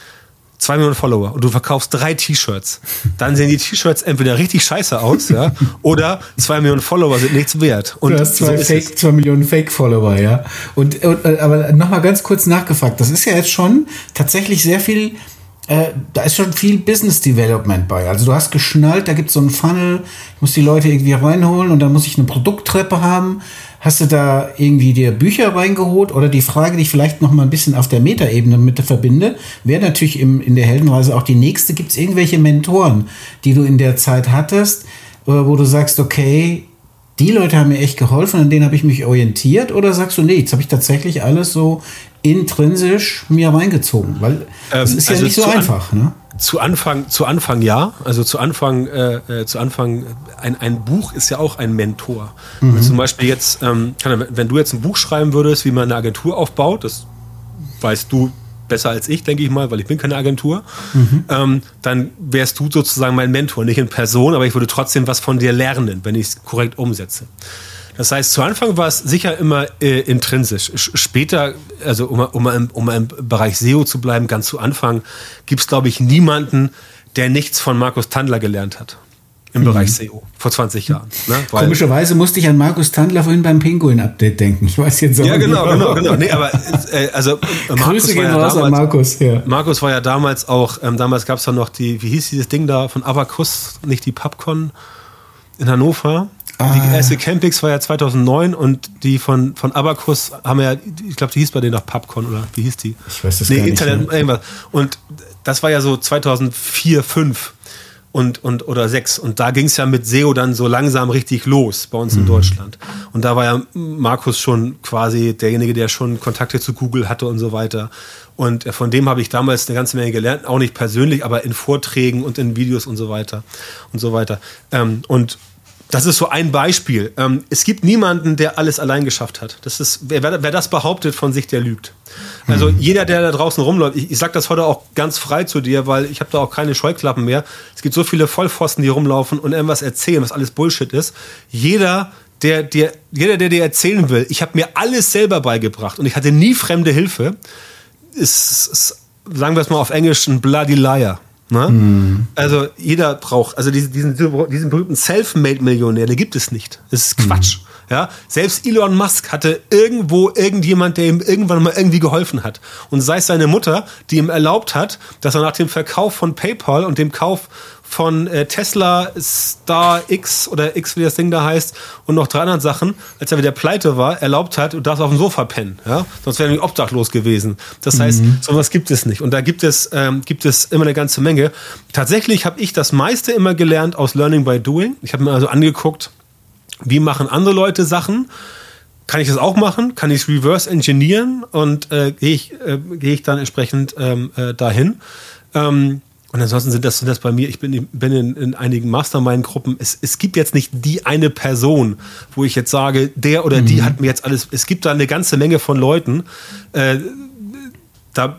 zwei Millionen Follower und du verkaufst drei T-Shirts, dann sehen die T-Shirts entweder richtig scheiße aus, ja, oder zwei Millionen Follower sind nichts wert. Und du hast zwei, so Fake, zwei Millionen Fake-Follower, ja. Und, und aber nochmal ganz kurz nachgefragt, das ist ja jetzt schon tatsächlich sehr viel, äh, da ist schon viel Business Development bei. Also du hast geschnallt, da gibt es so einen Funnel, ich muss die Leute irgendwie reinholen und dann muss ich eine Produkttreppe haben. Hast du da irgendwie dir Bücher reingeholt? Oder die Frage, die ich vielleicht noch mal ein bisschen auf der Metaebene mit verbinde, wäre natürlich im, in der Heldenreise auch die nächste. Gibt es irgendwelche Mentoren, die du in der Zeit hattest, wo du sagst, okay, die Leute haben mir echt geholfen, an denen habe ich mich orientiert? Oder sagst du, nee, jetzt habe ich tatsächlich alles so intrinsisch mir reingezogen? Weil das ähm, ist ja also nicht so einfach, ne? Zu Anfang, zu Anfang ja, also zu Anfang, äh, zu Anfang ein, ein Buch ist ja auch ein Mentor. Mhm. Zum Beispiel jetzt, ähm, wenn du jetzt ein Buch schreiben würdest, wie man eine Agentur aufbaut, das weißt du besser als ich, denke ich mal, weil ich bin keine Agentur, mhm. ähm, dann wärst du sozusagen mein Mentor, nicht in Person, aber ich würde trotzdem was von dir lernen, wenn ich es korrekt umsetze. Das heißt, zu Anfang war es sicher immer äh, intrinsisch. Später, also um, um, um, um im Bereich S E O zu bleiben, ganz zu Anfang, gibt es, glaube ich, niemanden, der nichts von Markus Tandler gelernt hat. Im mhm. Bereich S E O, vor zwanzig Jahren. Ne? Weil, komischerweise musste ich an Markus Tandler vorhin beim Pinguin-Update denken. Ich weiß jetzt auch ja, nicht. Ja, genau, genau, genau. Nee, aber, äh, also, Markus Grüße gehen ja raus damals, an Markus. Ja. Markus war ja damals auch, ähm, damals gab es dann noch die, wie hieß dieses Ding da von Abacus, nicht die PubCon, in Hannover. Ah. Die erste Campix war ja zweitausendneun und die von, von Abacus haben ja, ich glaube, die hieß bei denen noch Pubcon oder wie hieß die? Ich weiß das nee, gar Internet, nicht. Irgendwas. Und das war ja so zweitausendvier, fünf und, und, oder sechs. Und da ging es ja mit S E O dann so langsam richtig los bei uns mhm. in Deutschland. Und da war ja Markus schon quasi derjenige, der schon Kontakte zu Google hatte und so weiter. Und von dem habe ich damals eine ganze Menge gelernt, auch nicht persönlich, aber in Vorträgen und in Videos und so weiter und so weiter. Ähm, und das ist so ein Beispiel. Ähm, es gibt niemanden, der alles allein geschafft hat. Das ist, wer, wer das behauptet von sich, der lügt. Also mhm. jeder, der da draußen rumläuft, ich, ich sage das heute auch ganz frei zu dir, weil ich habe da auch keine Scheuklappen mehr. Es gibt so viele Vollpfosten, die rumlaufen und irgendwas erzählen, was alles Bullshit ist. Jeder, der dir, jeder, der dir erzählen will, ich habe mir alles selber beigebracht und ich hatte nie fremde Hilfe, ist, ist sagen wir es mal auf Englisch, ein bloody liar. Ne? Mm. Also jeder braucht, also diesen, diesen, diesen berühmten Self-Made-Millionär, der gibt es nicht. Das ist Quatsch. Mm. Ja? Selbst Elon Musk hatte irgendwo irgendjemand, der ihm irgendwann mal irgendwie geholfen hat. Und sei es seine Mutter, die ihm erlaubt hat, dass er nach dem Verkauf von PayPal und dem Kauf von äh, Tesla Star X oder X, wie das Ding da heißt, und noch drei anderen Sachen, als er wieder pleite war, erlaubt hat, du darfst auf dem Sofa pennen. Ja? Sonst wäre er obdachlos gewesen. Das heißt, mhm. sowas gibt es nicht. Und da gibt es, ähm, gibt es immer eine ganze Menge. Tatsächlich habe ich das meiste immer gelernt aus Learning by Doing. Ich habe mir also angeguckt, wie machen andere Leute Sachen. Kann ich das auch machen? Kann ich es reverse engineeren? Und äh, gehe ich, äh, gehe ich dann entsprechend ähm, äh, dahin. Ähm, Und ansonsten sind das, sind das bei mir, ich bin, bin in, in einigen Mastermind-Gruppen, es, es gibt jetzt nicht die eine Person, wo ich jetzt sage, der oder die mhm. hat mir jetzt alles, es gibt da eine ganze Menge von Leuten, äh, da,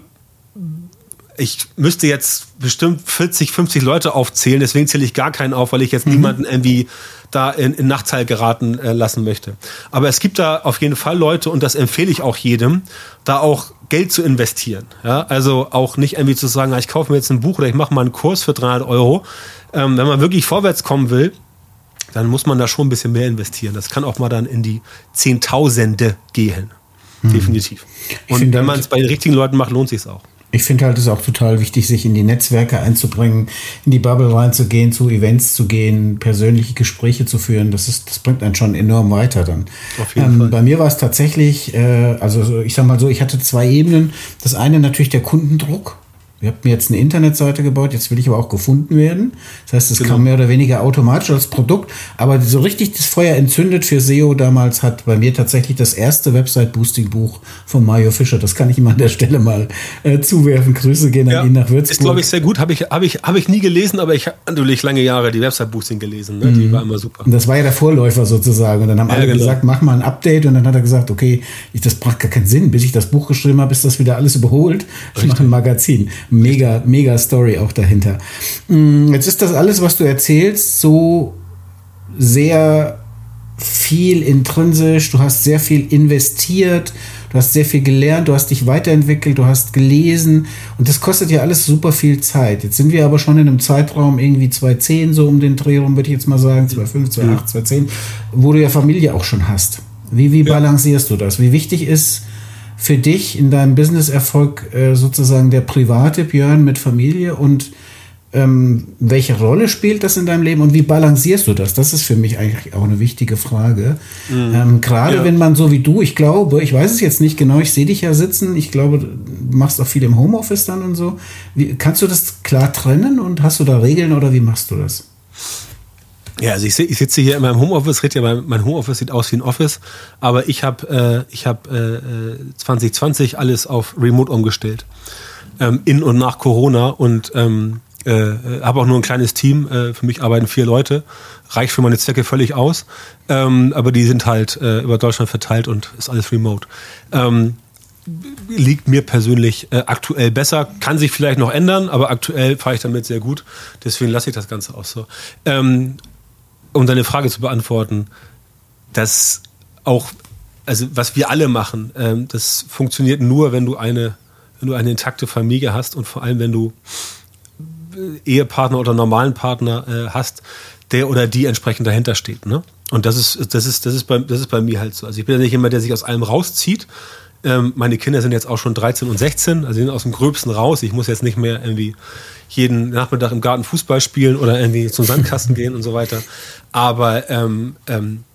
ich müsste jetzt bestimmt vierzig, fünfzig Leute aufzählen, deswegen zähle ich gar keinen auf, weil ich jetzt mhm. niemanden irgendwie da in, in Nachteil geraten äh, lassen möchte. Aber es gibt da auf jeden Fall Leute, und das empfehle ich auch jedem, da auch Geld zu investieren. Ja? Also auch nicht irgendwie zu sagen, ich kaufe mir jetzt ein Buch oder ich mache mal einen Kurs für dreihundert Euro. Ähm, wenn man wirklich vorwärts kommen will, dann muss man da schon ein bisschen mehr investieren. Das kann auch mal dann in die Zehntausende gehen. Hm. Definitiv. Und wenn man es bei den richtigen Leuten macht, lohnt sich es auch. Ich finde halt, es ist auch total wichtig, sich in die Netzwerke einzubringen, in die Bubble reinzugehen, zu Events zu gehen, persönliche Gespräche zu führen. Das ist, das bringt einen schon enorm weiter dann. Auf jeden ähm, Fall. Bei mir war es tatsächlich, äh, also ich sag mal so, ich hatte zwei Ebenen. Das eine natürlich der Kundendruck. Ihr habt mir jetzt eine Internetseite gebaut, jetzt will ich aber auch gefunden werden. Das heißt, es genau. kam mehr oder weniger automatisch als Produkt. Aber so richtig das Feuer entzündet für S E O damals hat bei mir tatsächlich das erste Website-Boosting-Buch von Mario Fischer. Das kann ich ihm an der Stelle mal äh, zuwerfen. Grüße gehen an ja, ihn nach Würzburg. Ist, glaube ich, sehr gut. Habe ich, hab ich, hab ich nie gelesen, aber ich habe natürlich lange Jahre die Website-Boosting gelesen. Ne? Die mhm. war immer super. Und das war ja der Vorläufer sozusagen. Und dann haben ja, alle genau. gesagt, mach mal ein Update. Und dann hat er gesagt, okay, ich, das macht gar keinen Sinn. Bis ich das Buch geschrieben habe, ist das wieder alles überholt. Ich mache ein Magazin. Mega, mega Story auch dahinter. Jetzt ist das alles, was du erzählst, so sehr viel intrinsisch. Du hast sehr viel investiert. Du hast sehr viel gelernt. Du hast dich weiterentwickelt. Du hast gelesen. Und das kostet ja alles super viel Zeit. Jetzt sind wir aber schon in einem Zeitraum irgendwie zweitausendzehn, so um den Dreh rum, würde ich jetzt mal sagen, zweitausendfünf, zweitausendacht, zweitausendzehn, wo du ja Familie auch schon hast. Wie, wie ja. balancierst du das? Wie wichtig ist für dich in deinem Business-Erfolg äh, sozusagen der private Björn mit Familie, und ähm, welche Rolle spielt das in deinem Leben und wie balancierst du das? Das ist für mich eigentlich auch eine wichtige Frage. Mhm. Ähm, Gerade ja. wenn man so wie du, ich glaube, ich weiß es jetzt nicht genau, ich sehe dich ja sitzen, ich glaube, du machst auch viel im Homeoffice dann und so. Wie, kannst du das klar trennen und hast du da Regeln oder wie machst du das? Ja, also ich, ich sitze hier in meinem Homeoffice, rede ja, mein, mein Homeoffice sieht aus wie ein Office, aber ich habe äh, ich hab, äh, zwanzig zwanzig alles auf Remote umgestellt, ähm, in und nach Corona, und ähm, äh, habe auch nur ein kleines Team, äh, für mich arbeiten vier Leute, reicht für meine Zwecke völlig aus, ähm, aber die sind halt äh, über Deutschland verteilt und ist alles remote. Ähm, liegt mir persönlich äh, aktuell besser, kann sich vielleicht noch ändern, aber aktuell fahre ich damit sehr gut, deswegen lasse ich das Ganze auch so. Ähm, Um deine Frage zu beantworten, dass auch, also was wir alle machen, ähm, das funktioniert nur, wenn du eine, wenn du eine intakte Familie hast und vor allem, wenn du Ehepartner oder normalen Partner äh, hast, der oder die entsprechend dahinter steht. Ne? Und das ist, das ist, das ist bei, das ist bei mir halt so. Also ich bin ja nicht jemand, der sich aus allem rauszieht. Ähm, meine Kinder sind jetzt auch schon dreizehn und sechzehn, also sind aus dem Gröbsten raus. Ich muss jetzt nicht mehr irgendwie jeden Nachmittag im Garten Fußball spielen oder irgendwie zum Sandkasten gehen und so weiter. Aber ähm, ähm,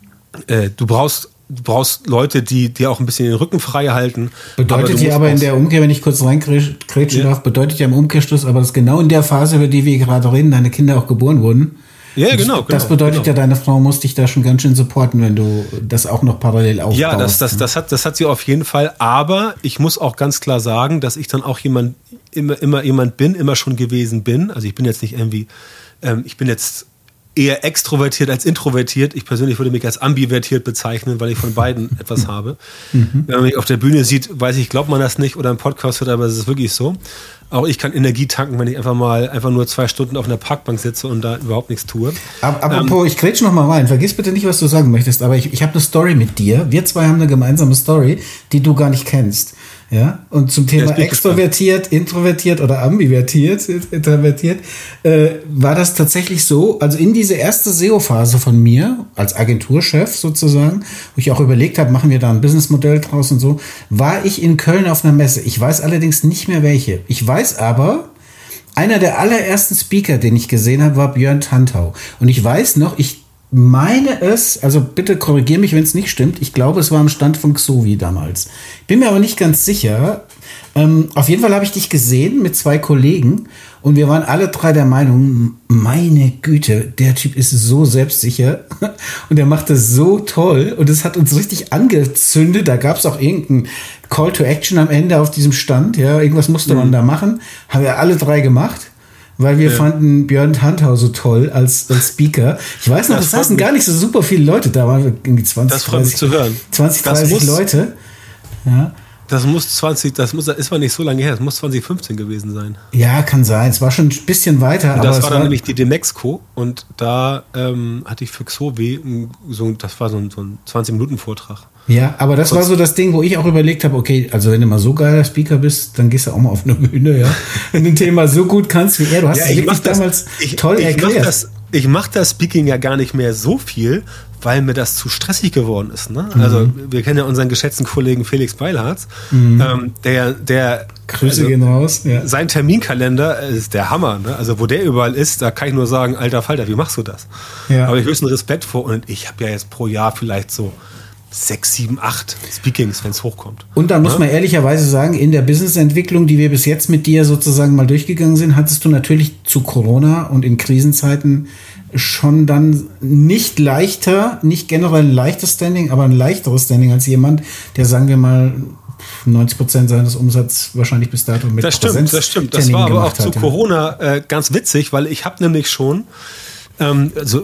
äh, du brauchst Du brauchst Leute, die dir auch ein bisschen den Rücken frei halten. Bedeutet ja aber in der Umkehr, wenn ich kurz reinkrätschen ja. darf, bedeutet ja im Umkehrschluss, aber dass genau in der Phase, über die wir gerade reden, deine Kinder auch geboren wurden. Ja, genau. Das genau, bedeutet genau. ja, deine Frau muss dich da schon ganz schön supporten, wenn du das auch noch parallel aufbaust. Ja, das, das, das, hat, das hat sie auf jeden Fall. Aber ich muss auch ganz klar sagen, dass ich dann auch jemand, immer, immer jemand bin, immer schon gewesen bin. Also ich bin jetzt nicht irgendwie, ähm, ich bin jetzt eher extrovertiert als introvertiert. Ich persönlich würde mich als ambivertiert bezeichnen, weil ich von beiden etwas habe. Mhm. Wenn man mich auf der Bühne sieht, weiß ich, glaubt man das nicht oder im Podcast hört, aber es ist wirklich so. Auch ich kann Energie tanken, wenn ich einfach mal einfach nur zwei Stunden auf einer Parkbank sitze und da überhaupt nichts tue. Apropos, ähm, ich grätsch noch mal rein. Vergiss bitte nicht, was du sagen möchtest, aber ich, ich habe eine Story mit dir. Wir zwei haben eine gemeinsame Story, die du gar nicht kennst. Ja, und zum Thema ja, extrovertiert, gespannt. Introvertiert oder ambivertiert, introvertiert, äh, war das tatsächlich so, also in diese erste S E O-Phase von mir, als Agenturchef sozusagen, wo ich auch überlegt habe, machen wir da ein Businessmodell draus und so, war ich in Köln auf einer Messe. Ich weiß allerdings nicht mehr welche. Ich weiß aber, einer der allerersten Speaker, den ich gesehen habe, war Björn Tantau. Und ich weiß noch, ich meine es, also bitte korrigiere mich, wenn es nicht stimmt, ich glaube, es war am Stand von Xovi damals. Bin mir aber nicht ganz sicher. Ähm, auf jeden Fall habe ich dich gesehen mit zwei Kollegen und wir waren alle drei der Meinung, meine Güte, der Typ ist so selbstsicher und der macht das so toll und es hat uns richtig angezündet. Da gab es auch irgendeinen Call to Action am Ende auf diesem Stand. Ja, irgendwas musste mhm. man da machen. Haben wir alle drei gemacht. Weil wir ja. fanden Björn Tantau so toll als, als Speaker. Ich weiß noch, es saßen gar nicht so super viele Leute da, waren irgendwie zwanzig, das freut mich zu hören. zwanzig, dreißig muss, Leute. Ja. Das muss zwanzig, das muss, ist mal nicht so lange her, das muss zwanzig fünfzehn gewesen sein. Ja, kann sein. Es war schon ein bisschen weiter. Und aber das es war dann war nämlich die Demexco und da ähm, hatte ich für Xovi, so, das war so ein, so ein zwanzig-Minuten-Vortrag. Ja, aber das war so das Ding, wo ich auch überlegt habe, okay, also wenn du mal so geiler Speaker bist, dann gehst du auch mal auf eine Bühne, ja. Wenn du ein Thema so gut kannst wie er, du hast ja, es wirklich das, damals ich, toll ich erklärt. Mach das, ich mache das Speaking ja gar nicht mehr so viel, weil mir das zu stressig geworden ist. Ne? Mhm. Also wir kennen ja unseren geschätzten Kollegen Felix Beilharz, mhm. ähm, der, der Grüße also, gehen raus. Ja. Sein Terminkalender ist der Hammer. Ne? Also wo der überall ist, da kann ich nur sagen, alter Falter, wie machst du das? Ja. Aber ich höchsten Respekt vor und ich habe ja jetzt pro Jahr vielleicht so sechs, sieben, acht Speakings, wenn es hochkommt. Und da muss ja? man ehrlicherweise sagen, in der Businessentwicklung, die wir bis jetzt mit dir sozusagen mal durchgegangen sind, hattest du natürlich zu Corona und in Krisenzeiten schon dann nicht leichter, nicht generell ein leichtes Standing, aber ein leichteres Standing als jemand, der, sagen wir mal, neunzig Prozent seines Umsatzes wahrscheinlich bis dato mit Das stimmt, das stimmt. Das war aber auch zu Corona äh, ganz witzig, weil ich habe nämlich schon also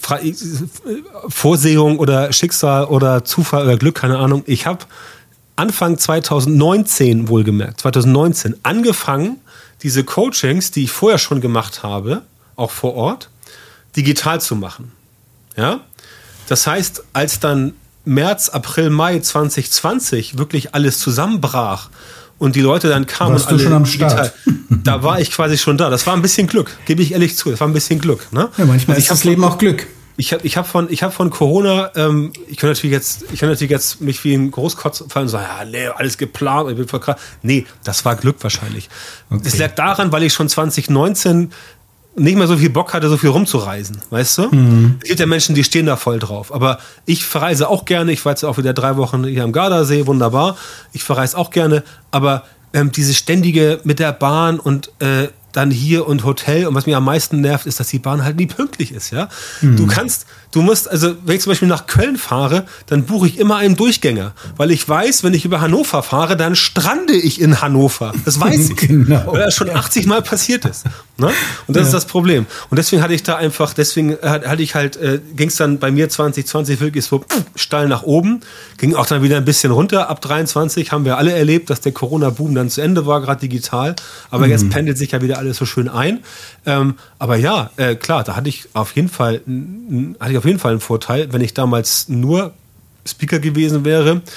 Vorsehung oder Schicksal oder Zufall oder Glück, keine Ahnung. Ich habe Anfang zwanzig neunzehn wohlgemerkt, zwanzig neunzehn angefangen, diese Coachings, die ich vorher schon gemacht habe, auch vor Ort, digital zu machen. Ja? Das heißt, als dann März, April, Mai zwanzig zwanzig wirklich alles zusammenbrach und die Leute dann kamen Warst und alle du schon am Start? Digital, da war ich quasi schon da. Das war ein bisschen Glück, gebe ich ehrlich zu. Das war ein bisschen Glück. Ne? Ja, manchmal also ist das Leben auch Glück. Ich habe ich hab von, ich hab von Corona, ähm, ich kann natürlich jetzt, ich kann natürlich jetzt mich wie ein Großkotz fallen und sagen, ja, nee, alles geplant, ich bin voll krass. Nee, das war Glück wahrscheinlich. Okay. Das lag daran, weil ich schon zwanzig neunzehn nicht mehr so viel Bock hatte, so viel rumzureisen, weißt du? Mhm. Es gibt ja Menschen, die stehen da voll drauf. Aber ich verreise auch gerne. Ich war jetzt auch wieder drei Wochen hier am Gardasee, wunderbar. Ich verreise auch gerne. Aber ähm, diese ständige mit der Bahn und äh, dann hier und Hotel und was mir am meisten nervt, ist, dass die Bahn halt nie pünktlich ist, ja. Mhm. Du kannst, du musst, also wenn ich zum Beispiel nach Köln fahre, dann buche ich immer einen Durchgänger, weil ich weiß, wenn ich über Hannover fahre, dann strande ich in Hannover. Das weiß ich, genau. Weil das schon ja. achtzig Mal passiert ist. Ne? Und das ja. ist das Problem. Und deswegen hatte ich da einfach, deswegen hatte ich halt, äh, ging es dann bei mir zwanzig zwanzig wirklich so pff, steil nach oben, ging auch dann wieder ein bisschen runter. Ab dreiundzwanzig haben wir alle erlebt, dass der Corona-Boom dann zu Ende war, gerade digital. Aber mhm. jetzt pendelt sich ja wieder alles so schön ein. Ähm, aber ja, äh, klar, da hatte ich auf jeden Fall, n- hatte ich auf jeden Fall einen Vorteil. Wenn ich damals nur Speaker gewesen wäre,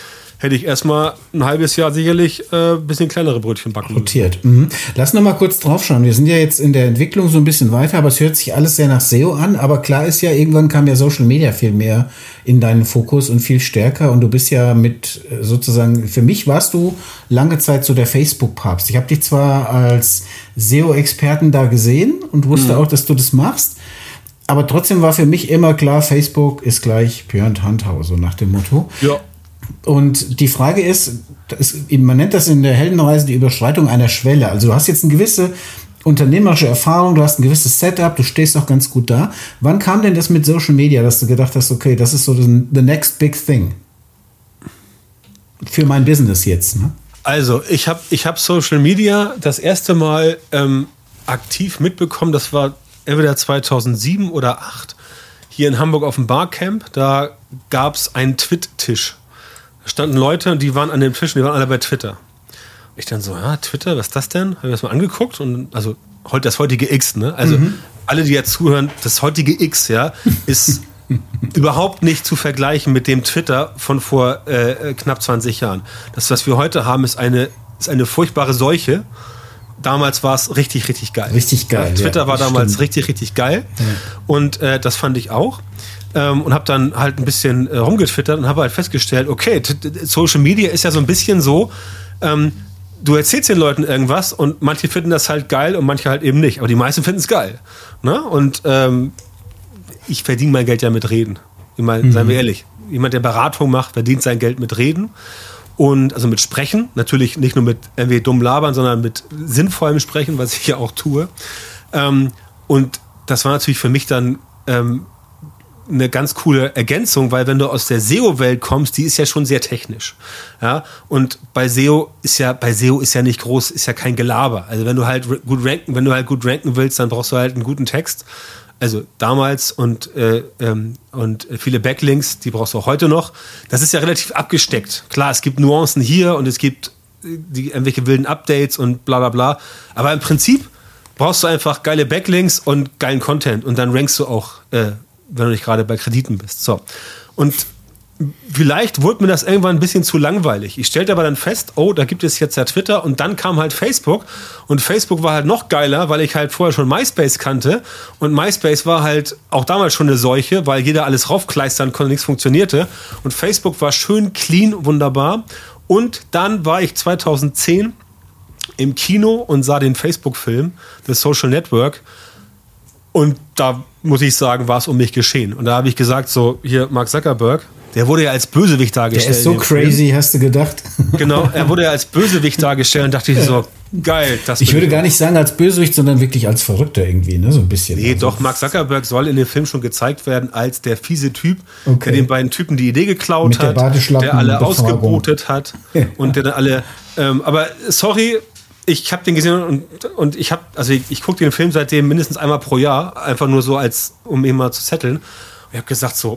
hätte ich erstmal ein halbes Jahr sicherlich ein äh, bisschen kleinere Brötchen backen rotiert. Mhm. Lass noch mal kurz drauf schauen. Wir sind ja jetzt in der Entwicklung so ein bisschen weiter, aber es hört sich alles sehr nach S E O an. Aber klar ist ja, irgendwann kam ja Social Media viel mehr in deinen Fokus und viel stärker. Und du bist ja mit sozusagen, für mich warst du lange Zeit so der Facebook-Papst. Ich habe dich zwar als S E O-Experten da gesehen und wusste mhm. auch, dass du das machst. Aber trotzdem war für mich immer klar, Facebook ist gleich Björn Tantau, so nach dem Motto. Ja. Und die Frage ist, ist, man nennt das in der Heldenreise die Überschreitung einer Schwelle. Also du hast jetzt eine gewisse unternehmerische Erfahrung, du hast ein gewisses Setup, du stehst auch ganz gut da. Wann kam denn das mit Social Media, dass du gedacht hast, okay, das ist so the next big thing für mein Business jetzt? Ne? Also ich habe ich hab Social Media das erste Mal ähm, aktiv mitbekommen, das war entweder zweitausendsieben oder zweitausendacht, hier in Hamburg auf dem Barcamp. Da gab es einen Twit-Tisch. Da standen Leute und die waren an dem Tisch und die waren alle bei Twitter. Ich dann so, ja, Twitter, was ist das denn? Habe ich das mal angeguckt und also heute das heutige X, ne? Also mhm. alle, die jetzt zuhören, das heutige X, ja, ist überhaupt nicht zu vergleichen mit dem Twitter von vor äh, knapp zwanzig Jahren. Das, was wir heute haben, ist eine, ist eine furchtbare Seuche. Damals war es richtig, richtig geil. Richtig geil. Ja, Twitter ja, war damals stimmt. richtig, richtig geil. Ja. Und äh, das fand ich auch. Ähm, und habe dann halt ein bisschen äh, rumgetwittert und habe halt festgestellt, okay, t- t- Social Media ist ja so ein bisschen so, ähm, du erzählst den Leuten irgendwas und manche finden das halt geil und manche halt eben nicht. Aber die meisten finden es geil. Ne? Und ähm, ich verdiene mein Geld ja mit Reden. Ich meine, mhm. seien wir ehrlich, jemand, der Beratung macht, verdient sein Geld mit Reden. Und also mit Sprechen, natürlich nicht nur mit irgendwie dumm labern, sondern mit sinnvollem Sprechen, was ich ja auch tue. Ähm, und das war natürlich für mich dann ähm, eine ganz coole Ergänzung, weil wenn du aus der S E O-Welt kommst, die ist ja schon sehr technisch. Ja? Und bei S E O ist ja, bei S E O ist ja nicht groß, ist ja kein Gelaber. Also wenn du halt gut ranken, wenn du halt gut ranken willst, dann brauchst du halt einen guten Text. Also damals und, äh, ähm, und viele Backlinks, die brauchst du auch heute noch. Das ist ja relativ abgesteckt. Klar, es gibt Nuancen hier und es gibt die, irgendwelche wilden Updates und bla bla bla. Aber im Prinzip brauchst du einfach geile Backlinks und geilen Content und dann rankst du auch, äh, wenn du nicht gerade bei Krediten bist. So. Und vielleicht wurde mir das irgendwann ein bisschen zu langweilig. Ich stellte aber dann fest, oh, da gibt es jetzt ja Twitter und dann kam halt Facebook und Facebook war halt noch geiler, weil ich halt vorher schon MySpace kannte und MySpace war halt auch damals schon eine Seuche, weil jeder alles raufkleistern konnte, nichts funktionierte und Facebook war schön clean, wunderbar und dann war ich zweitausendzehn im Kino und sah den Facebook-Film The Social Network und da muss ich sagen, war es um mich geschehen und da habe ich gesagt, so hier Mark Zuckerberg, der wurde ja als Bösewicht dargestellt. Der ist so crazy, Film. Hast du gedacht? Genau, er wurde ja als Bösewicht dargestellt und dachte ich so, geil. Das ich würde gar nicht sagen als Bösewicht, sondern wirklich als Verrückter irgendwie, ne? So ein bisschen. Nee, also. Doch, Mark Zuckerberg soll in dem Film schon gezeigt werden als der fiese Typ, okay. der den beiden Typen die Idee geklaut Mit hat, der, der alle ausgebootet hat und der dann alle, ähm, aber sorry, ich habe den gesehen und, und ich habe, also ich, ich gucke den Film seitdem mindestens einmal pro Jahr, einfach nur so als, um ihn mal zu setteln. Und ich habe gesagt so,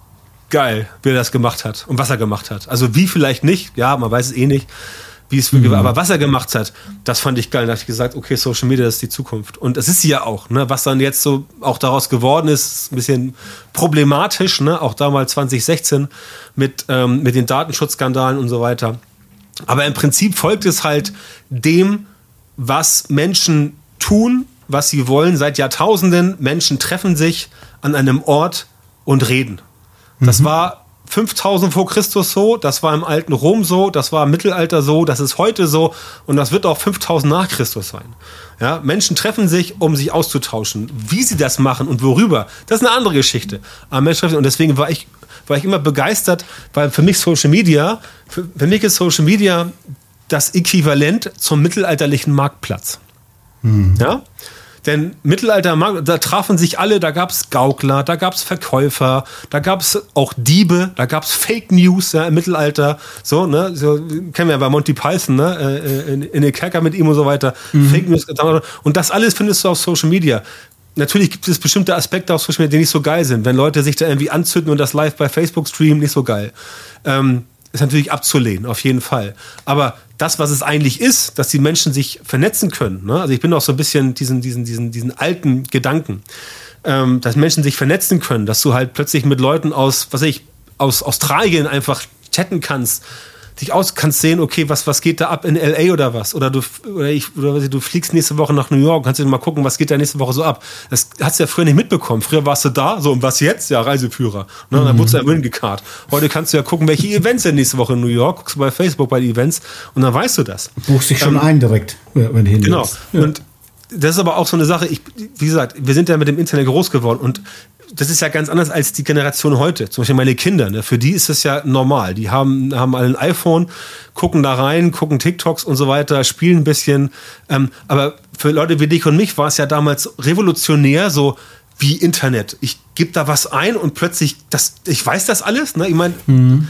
geil, wie er das gemacht hat und was er gemacht hat. Also wie vielleicht nicht, ja, man weiß es eh nicht, wie es wirklich mhm. war, aber was er gemacht hat, das fand ich geil. Da habe ich gesagt, okay, Social Media, das ist die Zukunft. Und das ist sie ja auch, ne? Was dann jetzt so auch daraus geworden ist, ist ein bisschen problematisch, ne? Auch damals zwanzig sechzehn mit, ähm, mit den Datenschutzskandalen und so weiter. Aber im Prinzip folgt es halt dem, was Menschen tun, was sie wollen seit Jahrtausenden. Menschen treffen sich an einem Ort und reden. Das mhm. war fünftausend vor Christus so, das war im alten Rom so, das war im Mittelalter so, das ist heute so und das wird auch fünftausend nach Christus sein. Ja, Menschen treffen sich, um sich auszutauschen. Wie sie das machen und worüber, das ist eine andere Geschichte. Aber Menschen treffen sich, und deswegen war ich, war ich immer begeistert, weil für mich Social Media, für, für mich ist Social Media das Äquivalent zum mittelalterlichen Marktplatz. Mhm. Ja? Denn Mittelalter, da trafen sich alle, da gab es Gaukler, da gab es Verkäufer, da gab es auch Diebe, da gab es Fake News, ja, im Mittelalter. So, ne, so kennen wir ja bei Monty Python, ne, in, in den Kerker mit ihm und so weiter. Mhm. Fake News. Und das alles findest du auf Social Media. Natürlich gibt es bestimmte Aspekte auf Social Media, die nicht so geil sind. Wenn Leute sich da irgendwie anzünden und das live bei Facebook streamen, nicht so geil. Ähm, ist natürlich abzulehnen, auf jeden Fall. Aber das, was es eigentlich ist, dass die Menschen sich vernetzen können, ne? Also ich bin auch so ein bisschen diesen, diesen, diesen, diesen alten Gedanken, ähm, dass Menschen sich vernetzen können, dass du halt plötzlich mit Leuten aus, was weiß ich, aus Australien einfach chatten kannst. dich aus, kannst sehen, okay, was, was geht da ab in L A oder was? Oder du, oder ich, oder was, du fliegst nächste Woche nach New York, kannst du mal gucken, was geht da nächste Woche so ab. Das hast du ja früher nicht mitbekommen. Früher warst du da, so, und was jetzt? Ja, Reiseführer. Ne? Und dann wurdest du ja gekarrt. Heute kannst du ja gucken, welche Events sind nächste Woche in New York, guckst du bei Facebook bei den Events und dann weißt du das. Buchst dich schon ähm, ein direkt, wenn du hin Genau. Ja. Und das ist aber auch so eine Sache, ich, wie gesagt, wir sind ja mit dem Internet groß geworden und das ist ja ganz anders als die Generation heute. Zum Beispiel meine Kinder, ne? Für die ist das ja normal. Die haben, haben alle ein iPhone, gucken da rein, gucken TikToks und so weiter, spielen ein bisschen. Ähm, aber für Leute wie dich und mich war es ja damals revolutionär, so wie Internet. Ich gebe da was ein und plötzlich, das, ich weiß das alles. Ne? Ich meine, mhm.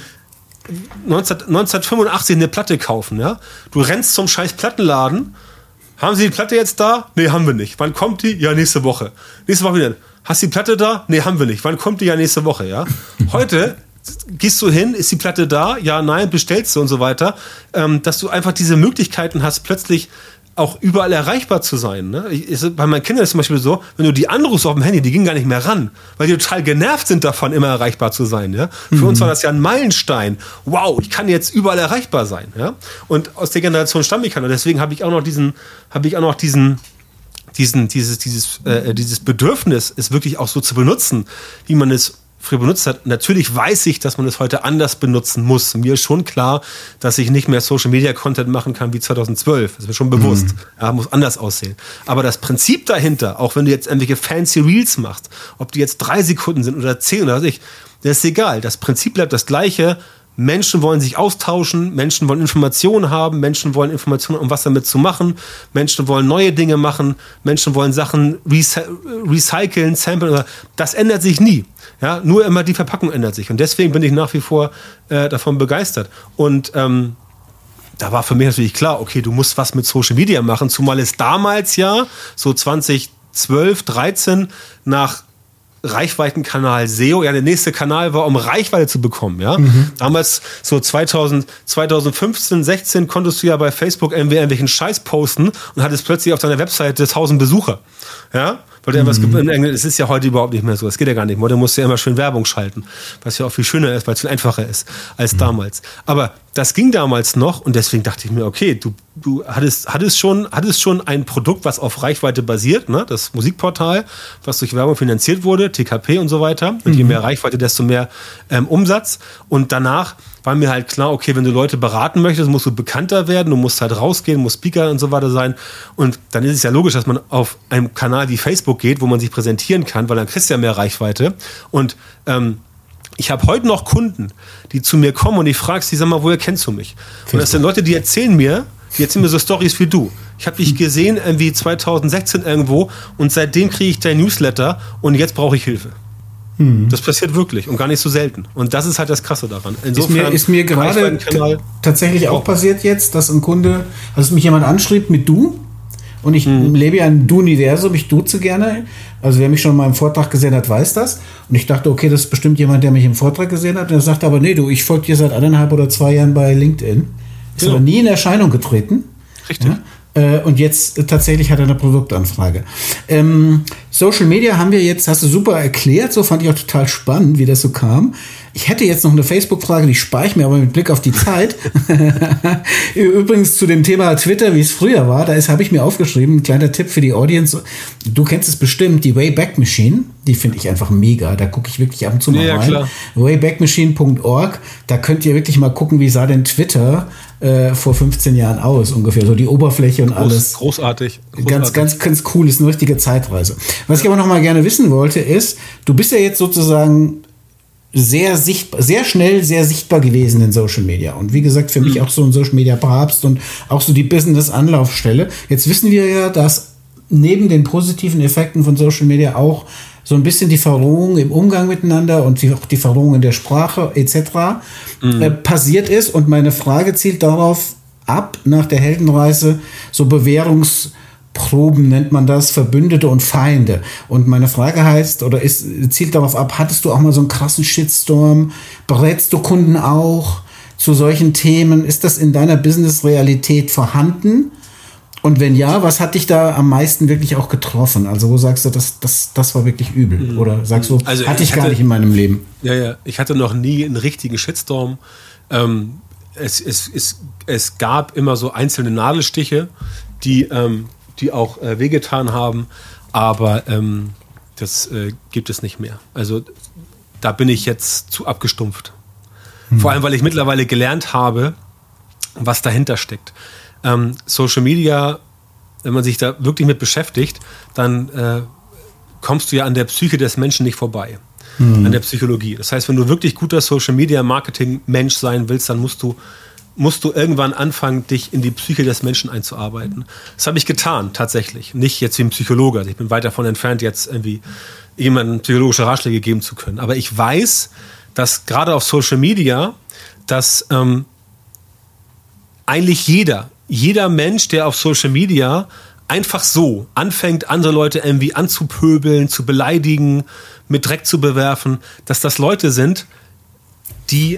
neunzehnhundertfünfundachtzig eine Platte kaufen. Ja? Du rennst zum scheiß Plattenladen. Haben Sie die Platte jetzt da? Nee, haben wir nicht. Wann kommt die? Ja, nächste Woche. Nächste Woche wieder. Hast du die Platte da? Nee, haben wir nicht. Wann kommt die? Ja, nächste Woche, ja. Heute gehst du hin, ist die Platte da? Ja, nein, bestellst du und so weiter. Ähm, dass du einfach diese Möglichkeiten hast, plötzlich auch überall erreichbar zu sein. Ne? Ich, ist, bei meinen Kindern ist es zum Beispiel so, wenn du die anrufst auf dem Handy, die gehen gar nicht mehr ran, weil die total genervt sind davon, immer erreichbar zu sein. Ja? Für mhm. uns war das ja ein Meilenstein. Wow, ich kann jetzt überall erreichbar sein. Ja? Und aus der Generation stamme ich halt. Und deswegen habe ich auch noch diesen, habe ich auch noch diesen, diesen, dieses, dieses, äh, dieses Bedürfnis, es wirklich auch so zu benutzen, wie man es früher benutzt hat. Natürlich weiß ich, dass man es heute anders benutzen muss. Mir ist schon klar, dass ich nicht mehr Social-Media-Content machen kann wie zweitausendzwölf. Das ist mir schon bewusst. Mhm. Ja, muss anders aussehen. Aber das Prinzip dahinter, auch wenn du jetzt irgendwelche fancy Reels machst, ob die jetzt drei Sekunden sind oder zehn oder was ich, das ist egal. Das Prinzip bleibt das Gleiche. Menschen wollen sich austauschen, Menschen wollen Informationen haben, Menschen wollen Informationen, um was damit zu machen, Menschen wollen neue Dinge machen, Menschen wollen Sachen recy- recyceln, samplen. Das ändert sich nie. Ja, nur immer die Verpackung ändert sich. Und deswegen bin ich nach wie vor äh, davon begeistert. Und ähm, da war für mich natürlich klar, okay, du musst was mit Social Media machen, zumal es damals ja, so zweitausendzwölf, dreizehn, nach Reichweitenkanal S E O, ja, der nächste Kanal war, um Reichweite zu bekommen, ja. Mhm. Damals, so zweitausend, zweitausendfünfzehn, sechzehn konntest du ja bei Facebook irgendwie irgendwelchen Scheiß posten und hattest plötzlich auf deiner Webseite tausend Besucher, ja. Weil du irgendwas mhm. ge- es ist ja heute überhaupt nicht mehr so, es geht ja gar nicht mehr, du musst ja immer schön Werbung schalten, was ja auch viel schöner ist, weil es viel einfacher ist als mhm. damals. Aber das ging damals noch und deswegen dachte ich mir, okay, du, du hattest, hattest, schon, hattest schon ein Produkt, was auf Reichweite basiert, ne? Das Musikportal, was durch Werbung finanziert wurde, T K P und so weiter. Und mhm. je mehr Reichweite, desto mehr ähm, Umsatz. Und danach war mir halt klar, okay, wenn du Leute beraten möchtest, musst du bekannter werden, du musst halt rausgehen, musst Speaker und so weiter sein. Und dann ist es ja logisch, dass man auf einem Kanal wie Facebook geht, wo man sich präsentieren kann, weil dann kriegst du ja mehr Reichweite. Und ähm, ich habe heute noch Kunden, die zu mir kommen und ich frage sie, sag mal, woher kennst du mich? Und das sind Leute, die erzählen mir, die erzählen mir so Storys wie du. Ich habe dich gesehen irgendwie zweitausendsechzehn irgendwo und seitdem kriege ich dein Newsletter und jetzt brauche ich Hilfe. Hm. Das passiert wirklich und gar nicht so selten. Und das ist halt das Krasse daran. Insofern ist mir, ist mir gerade t- tatsächlich auch passiert jetzt, dass ein Kunde, also mich jemand anschrieb mit du und ich hm. lebe ja ein Du-Universum, ich duze gerne. Also wer mich schon mal im Vortrag gesehen hat, weiß das. Und ich dachte, okay, das ist bestimmt jemand, der mich im Vortrag gesehen hat. Und er sagte aber, nee, du, ich folge dir seit eineinhalb oder zwei Jahren bei LinkedIn. Ist genau. aber nie in Erscheinung getreten. Richtig. Ja? Und jetzt tatsächlich hat er eine Produktanfrage. Ähm, Social Media haben wir jetzt, hast du super erklärt, so fand ich auch total spannend, wie das so kam. Ich hätte jetzt noch eine Facebook-Frage, die spare ich mir aber mit Blick auf die Zeit. Übrigens zu dem Thema Twitter, wie es früher war, da ist, habe ich mir aufgeschrieben, ein kleiner Tipp für die Audience. Du kennst es bestimmt, die Wayback Machine, die finde ich einfach mega. Da gucke ich wirklich ab und zu mal ja, rein. Klar. wayback machine punkt org, da könnt ihr wirklich mal gucken, wie sah denn Twitter äh, vor fünfzehn Jahren aus ungefähr. So die Oberfläche und Groß, alles. Großartig. großartig. Ganz, ganz, ganz cool, ist eine richtige Zeitreise. Was ich aber noch mal gerne wissen wollte, ist, du bist ja jetzt sozusagen sehr sichtbar, sehr schnell sehr sichtbar gewesen in Social Media. Und wie gesagt, für mhm. mich auch so ein Social Media Papst und auch so die Business-Anlaufstelle. Jetzt wissen wir ja, dass neben den positiven Effekten von Social Media auch so ein bisschen die Verrohung im Umgang miteinander und die, auch die Verrohung in der Sprache et cetera mhm. äh, passiert ist. Und meine Frage zielt darauf ab, nach der Heldenreise, so Bewährungs- Proben nennt man das, Verbündete und Feinde. Und meine Frage heißt, oder ist, zielt darauf ab, hattest du auch mal so einen krassen Shitstorm? Berätst du Kunden auch zu solchen Themen? Ist das in deiner Business-Realität vorhanden? Und wenn ja, was hat dich da am meisten wirklich auch getroffen? Also wo sagst du, das, das, das war wirklich übel? Oder sagst du, also hatte ich, ich hatte, gar nicht in meinem Leben? Ja, ja, ich hatte noch nie einen richtigen Shitstorm. Ähm, es, es, es, es gab immer so einzelne Nadelstiche, die, ähm, die auch äh, wehgetan haben, aber ähm, das äh, gibt es nicht mehr. Also da bin ich jetzt zu abgestumpft. Hm. Vor allem, weil ich mittlerweile gelernt habe, was dahinter steckt. Ähm, Social Media, wenn man sich da wirklich mit beschäftigt, dann äh, kommst du ja an der Psyche des Menschen nicht vorbei. Hm. An der Psychologie. Das heißt, wenn du wirklich guter Social Media Marketing Mensch sein willst, dann musst du musst du irgendwann anfangen, dich in die Psyche des Menschen einzuarbeiten. Das habe ich getan, tatsächlich. Nicht jetzt wie ein Psychologe. Also ich bin weit davon entfernt, jetzt irgendwie jemandem psychologische Ratschläge geben zu können. Aber ich weiß, dass gerade auf Social Media, dass ähm, eigentlich jeder, jeder Mensch, der auf Social Media einfach so anfängt, andere Leute irgendwie anzupöbeln, zu beleidigen, mit Dreck zu bewerfen, dass das Leute sind, die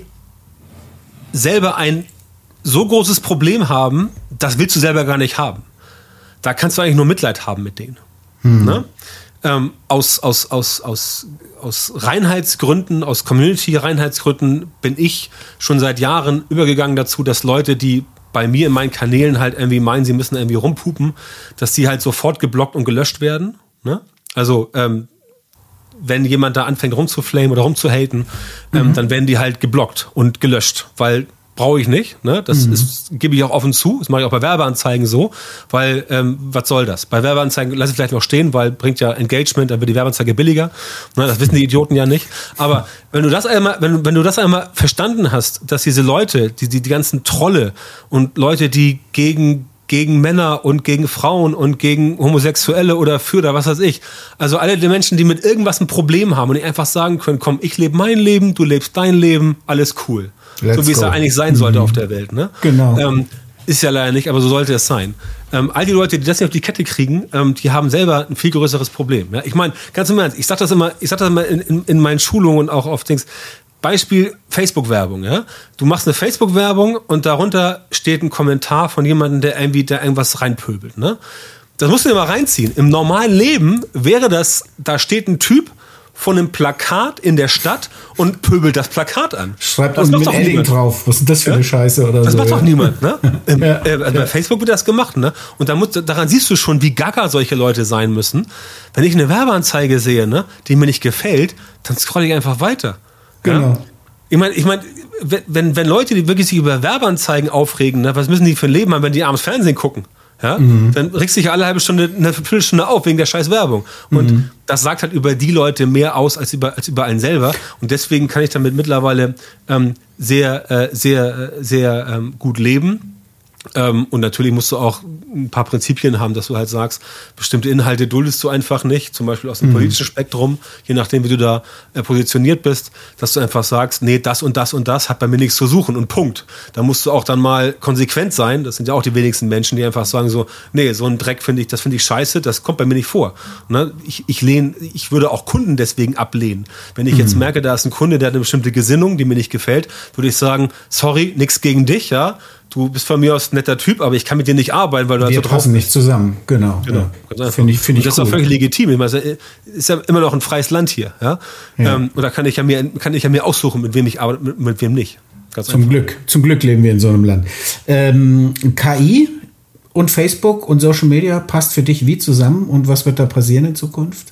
selber ein so großes Problem haben, das willst du selber gar nicht haben. Da kannst du eigentlich nur Mitleid haben mit denen. Hm. Ne? Ähm, aus, aus, aus, aus, aus Reinheitsgründen, aus Community-Reinheitsgründen bin ich schon seit Jahren übergegangen dazu, dass Leute, die bei mir in meinen Kanälen halt irgendwie meinen, sie müssen irgendwie rumpupen, dass die halt sofort geblockt und gelöscht werden. Ne? Also ähm, wenn jemand da anfängt rumzuflamen oder rumzuhaten, ähm, mhm. dann werden die halt geblockt und gelöscht, weil brauche ich nicht. Ne? Das mhm. ist, gebe ich auch offen zu. Das mache ich auch bei Werbeanzeigen so, weil ähm, was soll das? Bei Werbeanzeigen lasse ich vielleicht noch stehen, weil bringt ja Engagement, dann wird die Werbeanzeige billiger. Ne? Das wissen die Idioten ja nicht. Aber wenn du das einmal, wenn, wenn du das einmal verstanden hast, dass diese Leute, die, die, die ganzen Trolle und Leute, die gegen gegen Männer und gegen Frauen und gegen Homosexuelle oder für oder was weiß ich. Also alle die Menschen, die mit irgendwas ein Problem haben und die einfach sagen können, komm, ich lebe mein Leben, du lebst dein Leben, alles cool. Let's so wie go. Es ja eigentlich sein sollte mhm. auf der Welt. Ne? Genau. Ähm, ist ja leider nicht, aber so sollte es sein. Ähm, all die Leute, die das nicht auf die Kette kriegen, ähm, die haben selber ein viel größeres Problem. Ja? Ich meine, ganz im Ernst, ich sage das immer, ich sag das immer in, in, in meinen Schulungen und auch auf Dings. Beispiel Facebook-Werbung, ja. Du machst eine Facebook-Werbung und darunter steht ein Kommentar von jemandem, der irgendwie da irgendwas reinpöbelt, ne? Das musst du dir mal reinziehen. Im normalen Leben wäre das, da steht ein Typ von einem Plakat in der Stadt und pöbelt das Plakat an. Schreibt das mit Edding drauf. Was ist das für eine ja? Scheiße oder das so? Das macht ja? doch niemand, ne? Im, ja, äh, also ja. Bei Facebook wird das gemacht, ne? Und da muss, daran siehst du schon, wie gaga solche Leute sein müssen. Wenn ich eine Werbeanzeige sehe, ne, die mir nicht gefällt, dann scrolle ich einfach weiter. Genau. Ja? Ich meine, ich mein, wenn, wenn Leute, die wirklich sich über Werbeanzeigen aufregen, ne, was müssen die für ein Leben haben, wenn die abends Fernsehen gucken? Ja? Mhm. Dann regst du dich alle halbe Stunde, eine Viertelstunde auf wegen der scheiß Werbung. Und mhm. das sagt halt über die Leute mehr aus als über, als über einen selber. Und deswegen kann ich damit mittlerweile ähm, sehr, äh, sehr, äh, sehr ähm, gut leben. Ähm, und natürlich musst du auch ein paar Prinzipien haben, dass du halt sagst, bestimmte Inhalte duldest du einfach nicht, zum Beispiel aus dem mhm. politischen Spektrum, je nachdem, wie du da äh, positioniert bist, dass du einfach sagst, nee, das und das und das hat bei mir nichts zu suchen und Punkt. Da musst du auch dann mal konsequent sein, das sind ja auch die wenigsten Menschen, die einfach sagen so, nee, so ein Dreck finde ich, das finde ich scheiße, das kommt bei mir nicht vor. Ne? Ich, ich lehne, ich würde auch Kunden deswegen ablehnen. Wenn ich mhm. jetzt merke, da ist ein Kunde, der hat eine bestimmte Gesinnung, die mir nicht gefällt, würde ich sagen, sorry, nichts gegen dich, ja, du bist von mir aus ein netter Typ, aber ich kann mit dir nicht arbeiten, weil du Wir halt so passen nicht zusammen, genau. Genau. Ja. Finde ich, find ich das ist cool. auch völlig legitim. Ich meine, es ist ja immer noch ein freies Land hier. Ja? Ja. Ähm, und da kann ich ja mir, kann ich ja mir aussuchen, mit wem ich arbeite, mit, mit wem nicht. Ganz zum einfach. Glück, zum Glück leben wir in so einem Land. Ähm, K I und Facebook und Social Media passt für dich wie zusammen und was wird da passieren in Zukunft?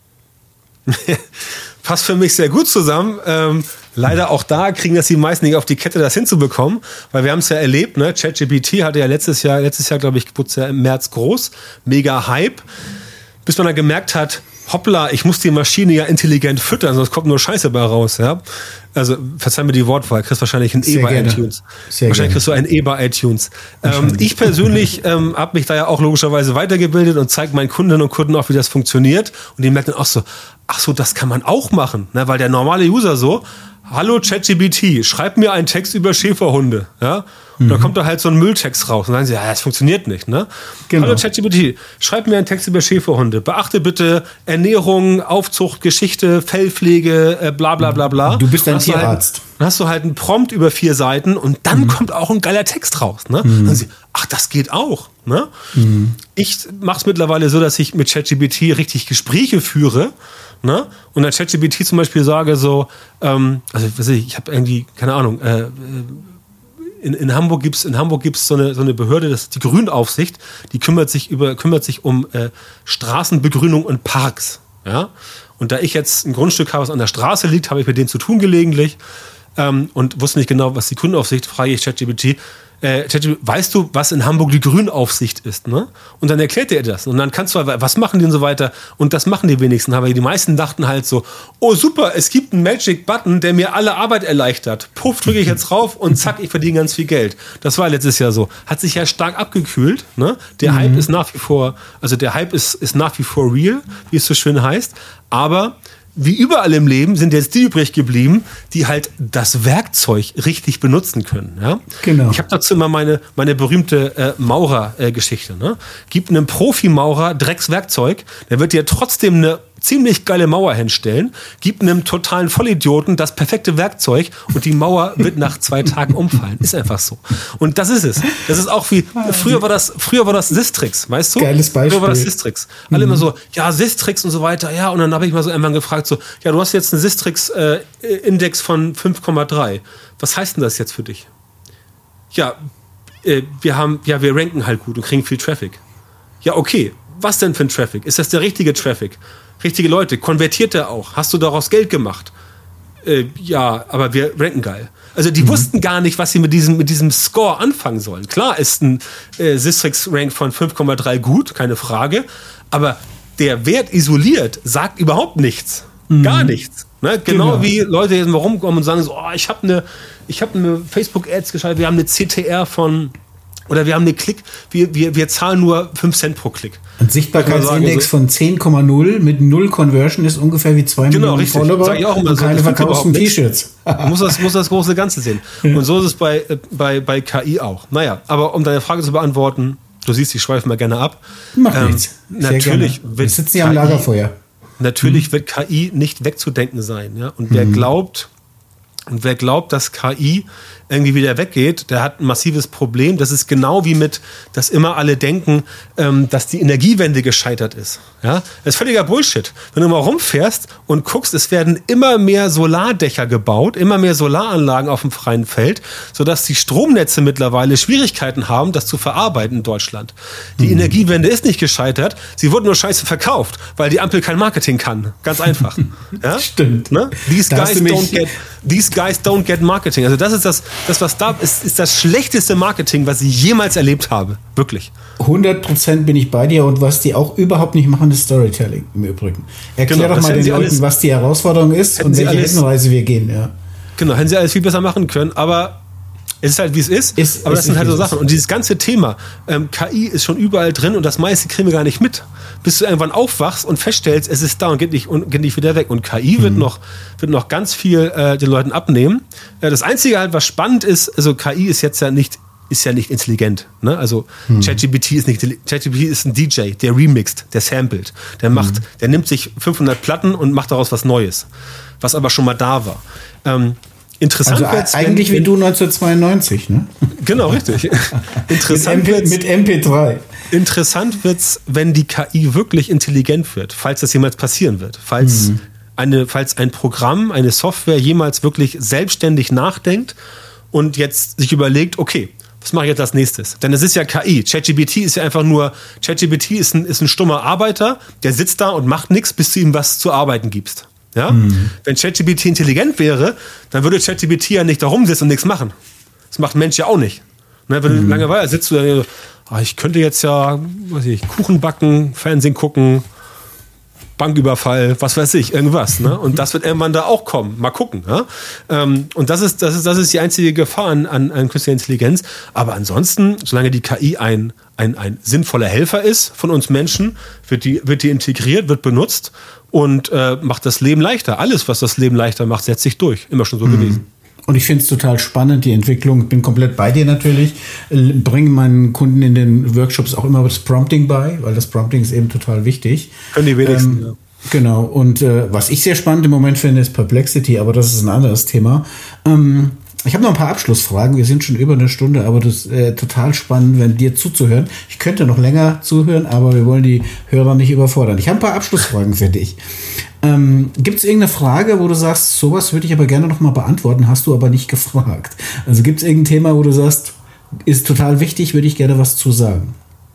Passt für mich sehr gut zusammen. Ähm, leider auch da kriegen das die meisten nicht auf die Kette, das hinzubekommen, weil wir haben es ja erlebt, ne? ChatGPT hatte ja letztes Jahr, letztes Jahr, glaube ich, wurde es ja im März groß, mega Hype, bis man dann gemerkt hat, hoppla, ich muss die Maschine ja intelligent füttern, sonst kommt nur Scheiße bei raus, ja. Also, verzeih mir die Wortwahl, kriegst wahrscheinlich ein E bei iTunes. Sehr wahrscheinlich gerne. kriegst du ein E bei iTunes. Ähm, ich persönlich ähm, habe mich da ja auch logischerweise weitergebildet und zeige meinen Kundinnen und Kunden auch, wie das funktioniert. Und die merken dann auch so, ach so, das kann man auch machen, ne? Weil der normale User so, hallo ChatGPT, schreib mir einen Text über Schäferhunde, ja. Und mhm. dann kommt da halt so ein Mülltext raus und dann sagen sie, ja, das funktioniert nicht, ne? Genau. Hallo ChatGPT, schreib mir einen Text über Schäferhunde. Beachte bitte Ernährung, Aufzucht, Geschichte, Fellpflege, äh, bla bla bla bla. Du bist ein Tierarzt. Halt, dann hast du halt einen Prompt über vier Seiten und dann mhm. kommt auch ein geiler Text raus, ne? Mhm. Dann sagen sie, ach, das geht auch, ne? Mhm. Ich mach's mittlerweile so, dass ich mit ChatGPT richtig Gespräche führe, ne? Und der ChatGPT zum Beispiel sage so, ähm, also was weiß ich, ich habe irgendwie, keine Ahnung, äh, in, in Hamburg gibt's in Hamburg gibt's so eine so eine Behörde, das ist die Grünaufsicht, die kümmert sich über kümmert sich um äh, Straßenbegrünung und Parks, ja. Und da ich jetzt ein Grundstück habe, was an der Straße liegt, habe ich mit denen zu tun gelegentlich ähm, und wusste nicht genau, was die Grünaufsicht, frage ich ChatGPT. Äh, ChatGPT, weißt du, was in Hamburg die Grünaufsicht ist, ne? Und dann erklärt er das. Und dann kannst du, was machen die und so weiter? Und das machen die wenigsten. Aber die meisten dachten halt so, oh super, es gibt einen Magic-Button, der mir alle Arbeit erleichtert. Puff, drücke ich jetzt drauf und zack, ich verdiene ganz viel Geld. Das war letztes Jahr so. Hat sich ja stark abgekühlt, ne? Der mhm. Hype ist nach wie vor, also der Hype ist, ist nach wie vor real, wie es so schön heißt. Aber wie überall im Leben sind jetzt die übrig geblieben, die halt das Werkzeug richtig benutzen können. Ja? Genau. Ich habe dazu immer meine, meine berühmte äh, Maurer-Geschichte. Äh, ne? Gib einem Profi-Maurer Dreckswerkzeug, der wird dir trotzdem eine ziemlich geile Mauer hinstellen, gib einem totalen Vollidioten das perfekte Werkzeug und die Mauer wird nach zwei Tagen umfallen. Ist einfach so. Und das ist es. Das ist auch wie, früher war das, früher war das Sistrix, weißt du? Geiles Beispiel. Früher war das Sistrix. Alle mhm. immer so, ja, Sistrix und so weiter, ja, und dann habe ich mal so irgendwann gefragt, so, ja, du hast jetzt einen Sistrix-Index äh, von fünf Komma drei. Was heißt denn das jetzt für dich? Ja, äh, wir haben, ja, wir ranken halt gut und kriegen viel Traffic. Ja, okay. Was denn für ein Traffic? Ist das der richtige Traffic? Richtige Leute, konvertiert er auch? Hast du daraus Geld gemacht? Äh, ja, aber wir ranken geil. Also die mhm. wussten gar nicht, was sie mit diesem, mit diesem Score anfangen sollen. Klar ist ein äh, Sistrix-Rank von fünf Komma drei gut, keine Frage, aber der Wert isoliert sagt überhaupt nichts. Mhm. Gar nichts. Ne? Genau, genau wie Leute jetzt mal rumkommen und sagen so, oh, ich habe eine ich hab eine Facebook-Ads geschaltet, wir haben eine C T R von oder wir haben eine Klick, wir, wir, wir zahlen nur fünf Cent pro Klick. Ein Sichtbarkeitsindex also, von zehn Komma null mit null Conversion ist ungefähr wie zwei genau, Millionen richtig. Follower Sag ich auch immer und so, keine verkauften T-Shirts. muss das, muss das große Ganze sehen. Und so ist es bei, bei, bei K I auch. Naja, aber um deine Frage zu beantworten, du siehst, ich schweife mal gerne ab. Macht ähm, nichts. Natürlich wird Wir sitzen ja am Lagerfeuer. Natürlich mhm. wird K I nicht wegzudenken sein. Ja? Und wer mhm. glaubt, und wer glaubt, dass K I irgendwie wieder weggeht, der hat ein massives Problem. Das ist genau wie mit, dass immer alle denken, ähm, dass die Energiewende gescheitert ist. Ja? Das ist völliger Bullshit. Wenn du mal rumfährst und guckst, es werden immer mehr Solardächer gebaut, immer mehr Solaranlagen auf dem freien Feld, sodass die Stromnetze mittlerweile Schwierigkeiten haben, das zu verarbeiten in Deutschland. Die mhm. Energiewende ist nicht gescheitert, sie wurde nur scheiße verkauft, weil die Ampel kein Marketing kann. Ganz einfach. Ja? Stimmt. Ne? These guys don't get, these guys don't get Marketing. Also das ist das, das was da ist, ist das schlechteste Marketing, was ich jemals erlebt habe. Wirklich. hundert Prozent bin ich bei dir und was die auch überhaupt nicht machen, ist Storytelling im Übrigen. Erklär genau, doch mal den Leuten, alles, was die Herausforderung ist und welche Heldenreise wir gehen. Ja. Genau, hätten sie alles viel besser machen können, aber es ist halt, wie es ist. ist aber ist das sind halt so Sachen. Und dieses ganze Thema, ähm, K I ist schon überall drin und das meiste kriegen wir gar nicht mit. Bis du irgendwann aufwachst und feststellst, es ist da und geht nicht, und geht nicht wieder weg. Und K I mhm. wird, noch, wird noch ganz viel äh, den Leuten abnehmen. Äh, das Einzige halt, was spannend ist, also K I ist jetzt ja nicht, ist ja nicht intelligent. Ne? Also mhm. ChatGPT ist nicht, ChatGPT ist ein D J, der remixt, der samplet, der macht, mhm. der nimmt sich fünfhundert Platten und macht daraus was Neues. Was aber schon mal da war. Ähm, Interessant also wird's, eigentlich wenn, wie du neunzehnhundertzweiundneunzig, ne? Genau, richtig. Interessant mit, M P, mit M P drei. Interessant wird's, wenn die K I wirklich intelligent wird, falls das jemals passieren wird. Falls, mhm. eine, falls ein Programm, eine Software jemals wirklich selbstständig nachdenkt und jetzt sich überlegt, okay, was mache ich jetzt als nächstes? Denn es ist ja K I. ChatGPT ist ja einfach nur, ChatGPT ist ein, ist ein stummer Arbeiter, der sitzt da und macht nichts, bis du ihm was zu arbeiten gibst. Ja? Mhm. Wenn ChatGPT intelligent wäre, dann würde ChatGPT ja nicht da rumsitzen und nichts machen. Das macht ein Mensch ja auch nicht. Ne, wenn mhm. du Langeweile sitzt, du dann, oh, ich könnte jetzt ja, weiß ich, Kuchen backen, Fernsehen gucken, Banküberfall, was weiß ich, irgendwas. Ne? Und das wird irgendwann da auch kommen. Mal gucken. Ja? Ähm, und das ist, das ist, das ist die einzige Gefahr an, an, an künstlicher Intelligenz. Aber ansonsten, solange die K I ein, ein, ein sinnvoller Helfer ist von uns Menschen, wird die, wird die integriert, wird benutzt und äh, macht das Leben leichter. Alles, was das Leben leichter macht, setzt sich durch. Immer schon so mhm. gewesen. Und ich finde es total spannend, die Entwicklung. Ich bin komplett bei dir natürlich. Bringe meinen Kunden in den Workshops auch immer das Prompting bei, weil das Prompting ist eben total wichtig. Können die wenigsten, ähm, ja. Genau. Und äh, was ich sehr spannend im Moment finde, ist Perplexity, aber das ist ein anderes Thema. Ähm, ich habe noch ein paar Abschlussfragen. Wir sind schon über eine Stunde, aber das ist äh, total spannend, wenn dir zuzuhören. Ich könnte noch länger zuhören, aber wir wollen die Hörer nicht überfordern. Ich habe ein paar Abschlussfragen für dich. Ähm, gibt es irgendeine Frage, wo du sagst, sowas würde ich aber gerne nochmal beantworten, hast du aber nicht gefragt? Also gibt es irgendein Thema, wo du sagst, ist total wichtig, würde ich gerne was zu sagen?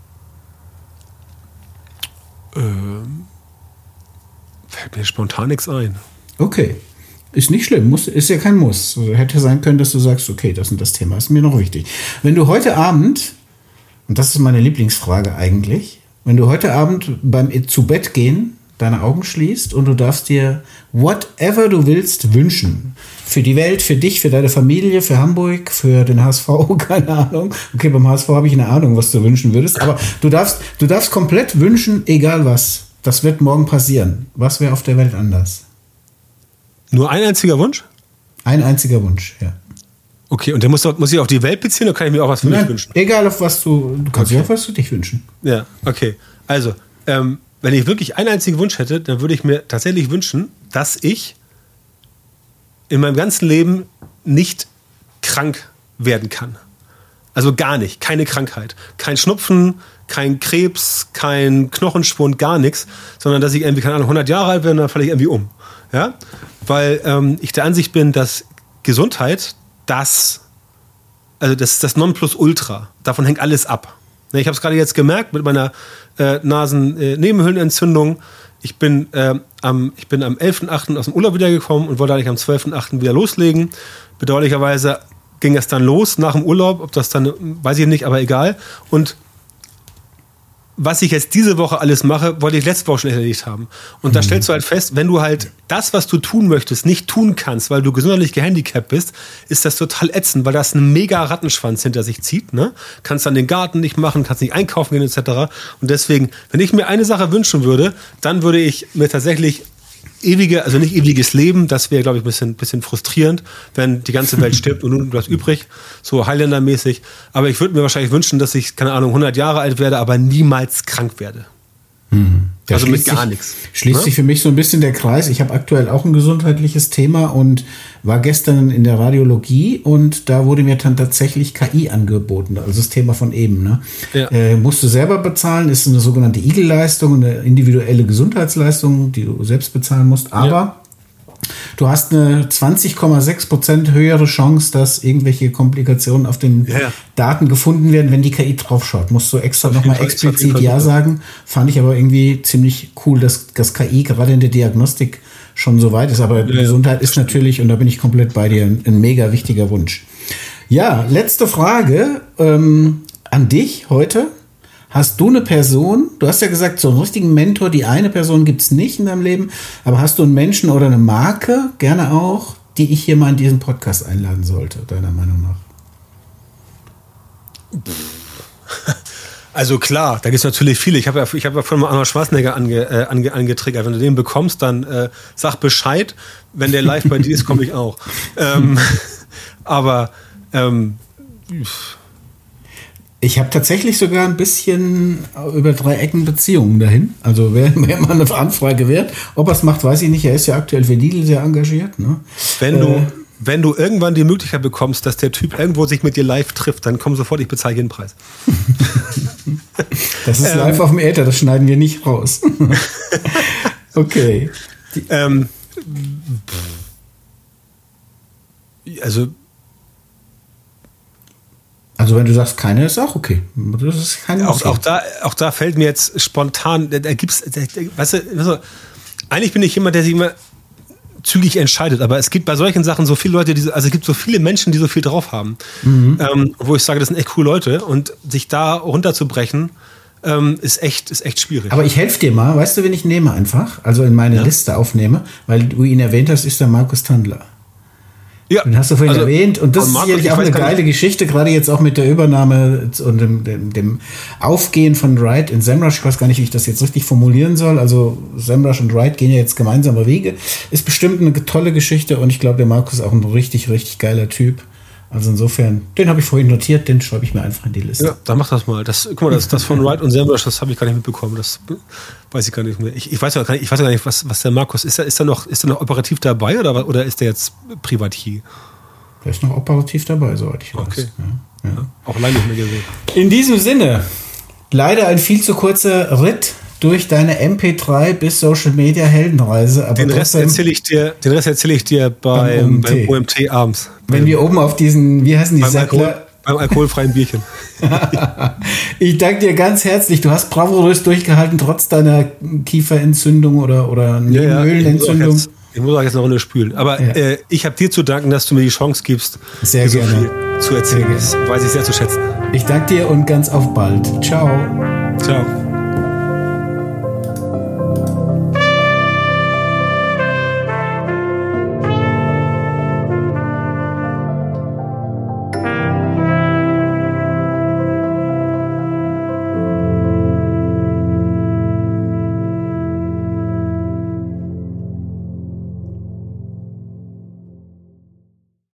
Ähm, fällt mir spontan nichts ein. Okay. Ist nicht schlimm, muss, ist ja kein Muss. Also hätte sein können, dass du sagst, okay, das und das Thema ist mir noch wichtig. Wenn du heute Abend, und das ist meine Lieblingsfrage eigentlich, wenn du heute Abend beim zu Bett gehen deine Augen schließt und du darfst dir whatever du willst wünschen. Für die Welt, für dich, für deine Familie, für Hamburg, für den H S V, keine Ahnung. Okay, beim H S V habe ich eine Ahnung, was du wünschen würdest, aber du darfst, du darfst komplett wünschen, egal was. Das wird morgen passieren. Was wäre auf der Welt anders? Nur ein einziger Wunsch? Ein einziger Wunsch, ja. Okay, und der muss, muss ich auf die Welt beziehen oder kann ich mir auch was für Nein, mich wünschen? Egal, auf was du, du kannst okay. dir auch was für dich wünschen. Ja, okay. Also, ähm, wenn ich wirklich einen einzigen Wunsch hätte, dann würde ich mir tatsächlich wünschen, dass ich in meinem ganzen Leben nicht krank werden kann. Also gar nicht, keine Krankheit. Kein Schnupfen, kein Krebs, kein Knochenschwund, gar nichts, sondern dass ich irgendwie, keine Ahnung, hundert Jahre alt werde und dann falle ich irgendwie um. Ja? Weil ähm, ich der Ansicht bin, dass Gesundheit das, also das ist das Nonplusultra. Davon hängt alles ab. Ich habe es gerade jetzt gemerkt mit meiner äh, Nasen-Nebenhöhlenentzündung. Ich bin, äh, am, ich bin am elften achten aus dem Urlaub wiedergekommen und wollte eigentlich am zwölften achten wieder loslegen. Bedauerlicherweise ging es dann los nach dem Urlaub. Ob das dann, weiß ich nicht, aber egal. Und was ich jetzt diese Woche alles mache, wollte ich letzte Woche schon erledigt haben. Und mhm. da stellst du halt fest, wenn du halt das, was du tun möchtest, nicht tun kannst, weil du gesundheitlich gehandicapt bist, ist das total ätzend, weil das einen mega Rattenschwanz hinter sich zieht. Ne? Kannst dann den Garten nicht machen, kannst nicht einkaufen gehen et cetera. Und deswegen, wenn ich mir eine Sache wünschen würde, dann würde ich mir tatsächlich ewige, also nicht ewiges Leben, das wäre, glaube ich, ein bisschen, bisschen frustrierend, wenn die ganze Welt stirbt und nun bleibt übrig, so Highlander-mäßig. Aber ich würde mir wahrscheinlich wünschen, dass ich, keine Ahnung, hundert Jahre alt werde, aber niemals krank werde. Mhm. Also mit gar nichts. Schließt ne? sich für mich so ein bisschen der Kreis. Ich habe aktuell auch ein gesundheitliches Thema und war gestern in der Radiologie und da wurde mir dann tatsächlich K I angeboten, also das Thema von eben. Ne? Ja. Äh, musst du selber bezahlen, ist eine sogenannte I G L-Leistung, eine individuelle Gesundheitsleistung, die du selbst bezahlen musst, aber ja. Du hast eine zwanzig Komma sechs Prozent höhere Chance, dass irgendwelche Komplikationen auf den ja, ja. Daten gefunden werden, wenn die K I draufschaut. Musst du extra nochmal explizit Ja sagen. Fand ich aber irgendwie ziemlich cool, dass das K I gerade in der Diagnostik schon so weit ist. Aber ja, Gesundheit ist natürlich, und da bin ich komplett bei dir, ein, ein mega wichtiger Wunsch. Ja, letzte Frage ähm, an dich heute. Hast du eine Person, du hast ja gesagt, so einen richtigen Mentor, die eine Person gibt es nicht in deinem Leben, aber hast du einen Menschen oder eine Marke, gerne auch, die ich hier mal in diesen Podcast einladen sollte, deiner Meinung nach? Also klar, da gibt es natürlich viele. Ich habe ja, ich hab ja von mal Arnold Schwarzenegger ange, äh, ange, angetriggert. Wenn du den bekommst, dann äh, sag Bescheid. Wenn der live bei dir ist, komme ich auch. ähm, aber ähm, ich habe tatsächlich sogar ein bisschen über drei Ecken Beziehungen dahin. Also wer, wer mal eine Anfrage wert. Ob er es macht, weiß ich nicht. Er ist ja aktuell für Lidl sehr engagiert. Ne? Wenn du, äh, wenn du irgendwann die Möglichkeit bekommst, dass der Typ irgendwo sich mit dir live trifft, dann komm sofort, ich bezahle jeden Preis. Das ist live ähm, auf dem Äther, das schneiden wir nicht raus. Okay. Ähm, also Also wenn du sagst, keine, ist auch okay. Das ist keine auch, auch, da, auch da fällt mir jetzt spontan, da, da gibt's, da, da, weißt du, also, eigentlich bin ich jemand, der sich immer zügig entscheidet, aber es gibt bei solchen Sachen so viele Leute, die, also es gibt so viele Menschen, die so viel drauf haben, mhm. ähm, wo ich sage, das sind echt coole Leute und sich da runterzubrechen, ähm, ist echt, ist echt schwierig. Aber ich helfe dir mal, weißt du, wen ich nehme einfach, also in meine ja. Liste aufnehme, weil du ihn erwähnt hast, ist der Markus Tandler. Ja, den hast du vorhin also, erwähnt. Und das ist Markus, sicherlich auch eine geile Geschichte, gerade jetzt auch mit der Übernahme und dem, dem, dem Aufgehen von Wright in SEMrush. Ich weiß gar nicht, wie ich das jetzt richtig formulieren soll. Also SEMrush und Wright gehen ja jetzt gemeinsame Wege. Ist bestimmt eine tolle Geschichte und ich glaube, der Markus ist auch ein richtig, richtig geiler Typ. Also insofern, den habe ich vorhin notiert, den schreibe ich mir einfach in die Liste. Ja, dann mach das mal. Das, guck mal, das, das von Wright und SEMrush, das habe ich gar nicht mitbekommen. Das weiß ich gar nicht mehr. Ich, ich weiß ja gar nicht, ich weiß ja gar nicht, was, was der Markus ist. Er, ist er noch, ist er noch operativ dabei oder, oder ist er jetzt Privatier? Der ist noch operativ dabei, soweit ich weiß. Okay. Ja, ja. Auch lange nicht mehr gesehen. In diesem Sinne, leider ein viel zu kurzer Ritt durch deine M P drei bis Social Media Heldenreise. Aber den Rest erzähle ich dir, den Rest erzähle ich dir beim, beim O M T abends. Wenn wir oben auf diesen, wie heißen die beim Säckler? Alkohol, beim alkoholfreien Bierchen. Ich danke dir ganz herzlich. Du hast bravourös durchgehalten, trotz deiner Kieferentzündung oder, oder Nebenhöhlenentzündung. Ja, ich muss auch jetzt eine Runde spülen. Aber ja. äh, ich habe dir zu danken, dass du mir die Chance gibst, sehr so gerne. viel zu erzählen. Das weiß ich sehr zu schätzen. Ich danke dir und ganz auf bald. Ciao. Ciao.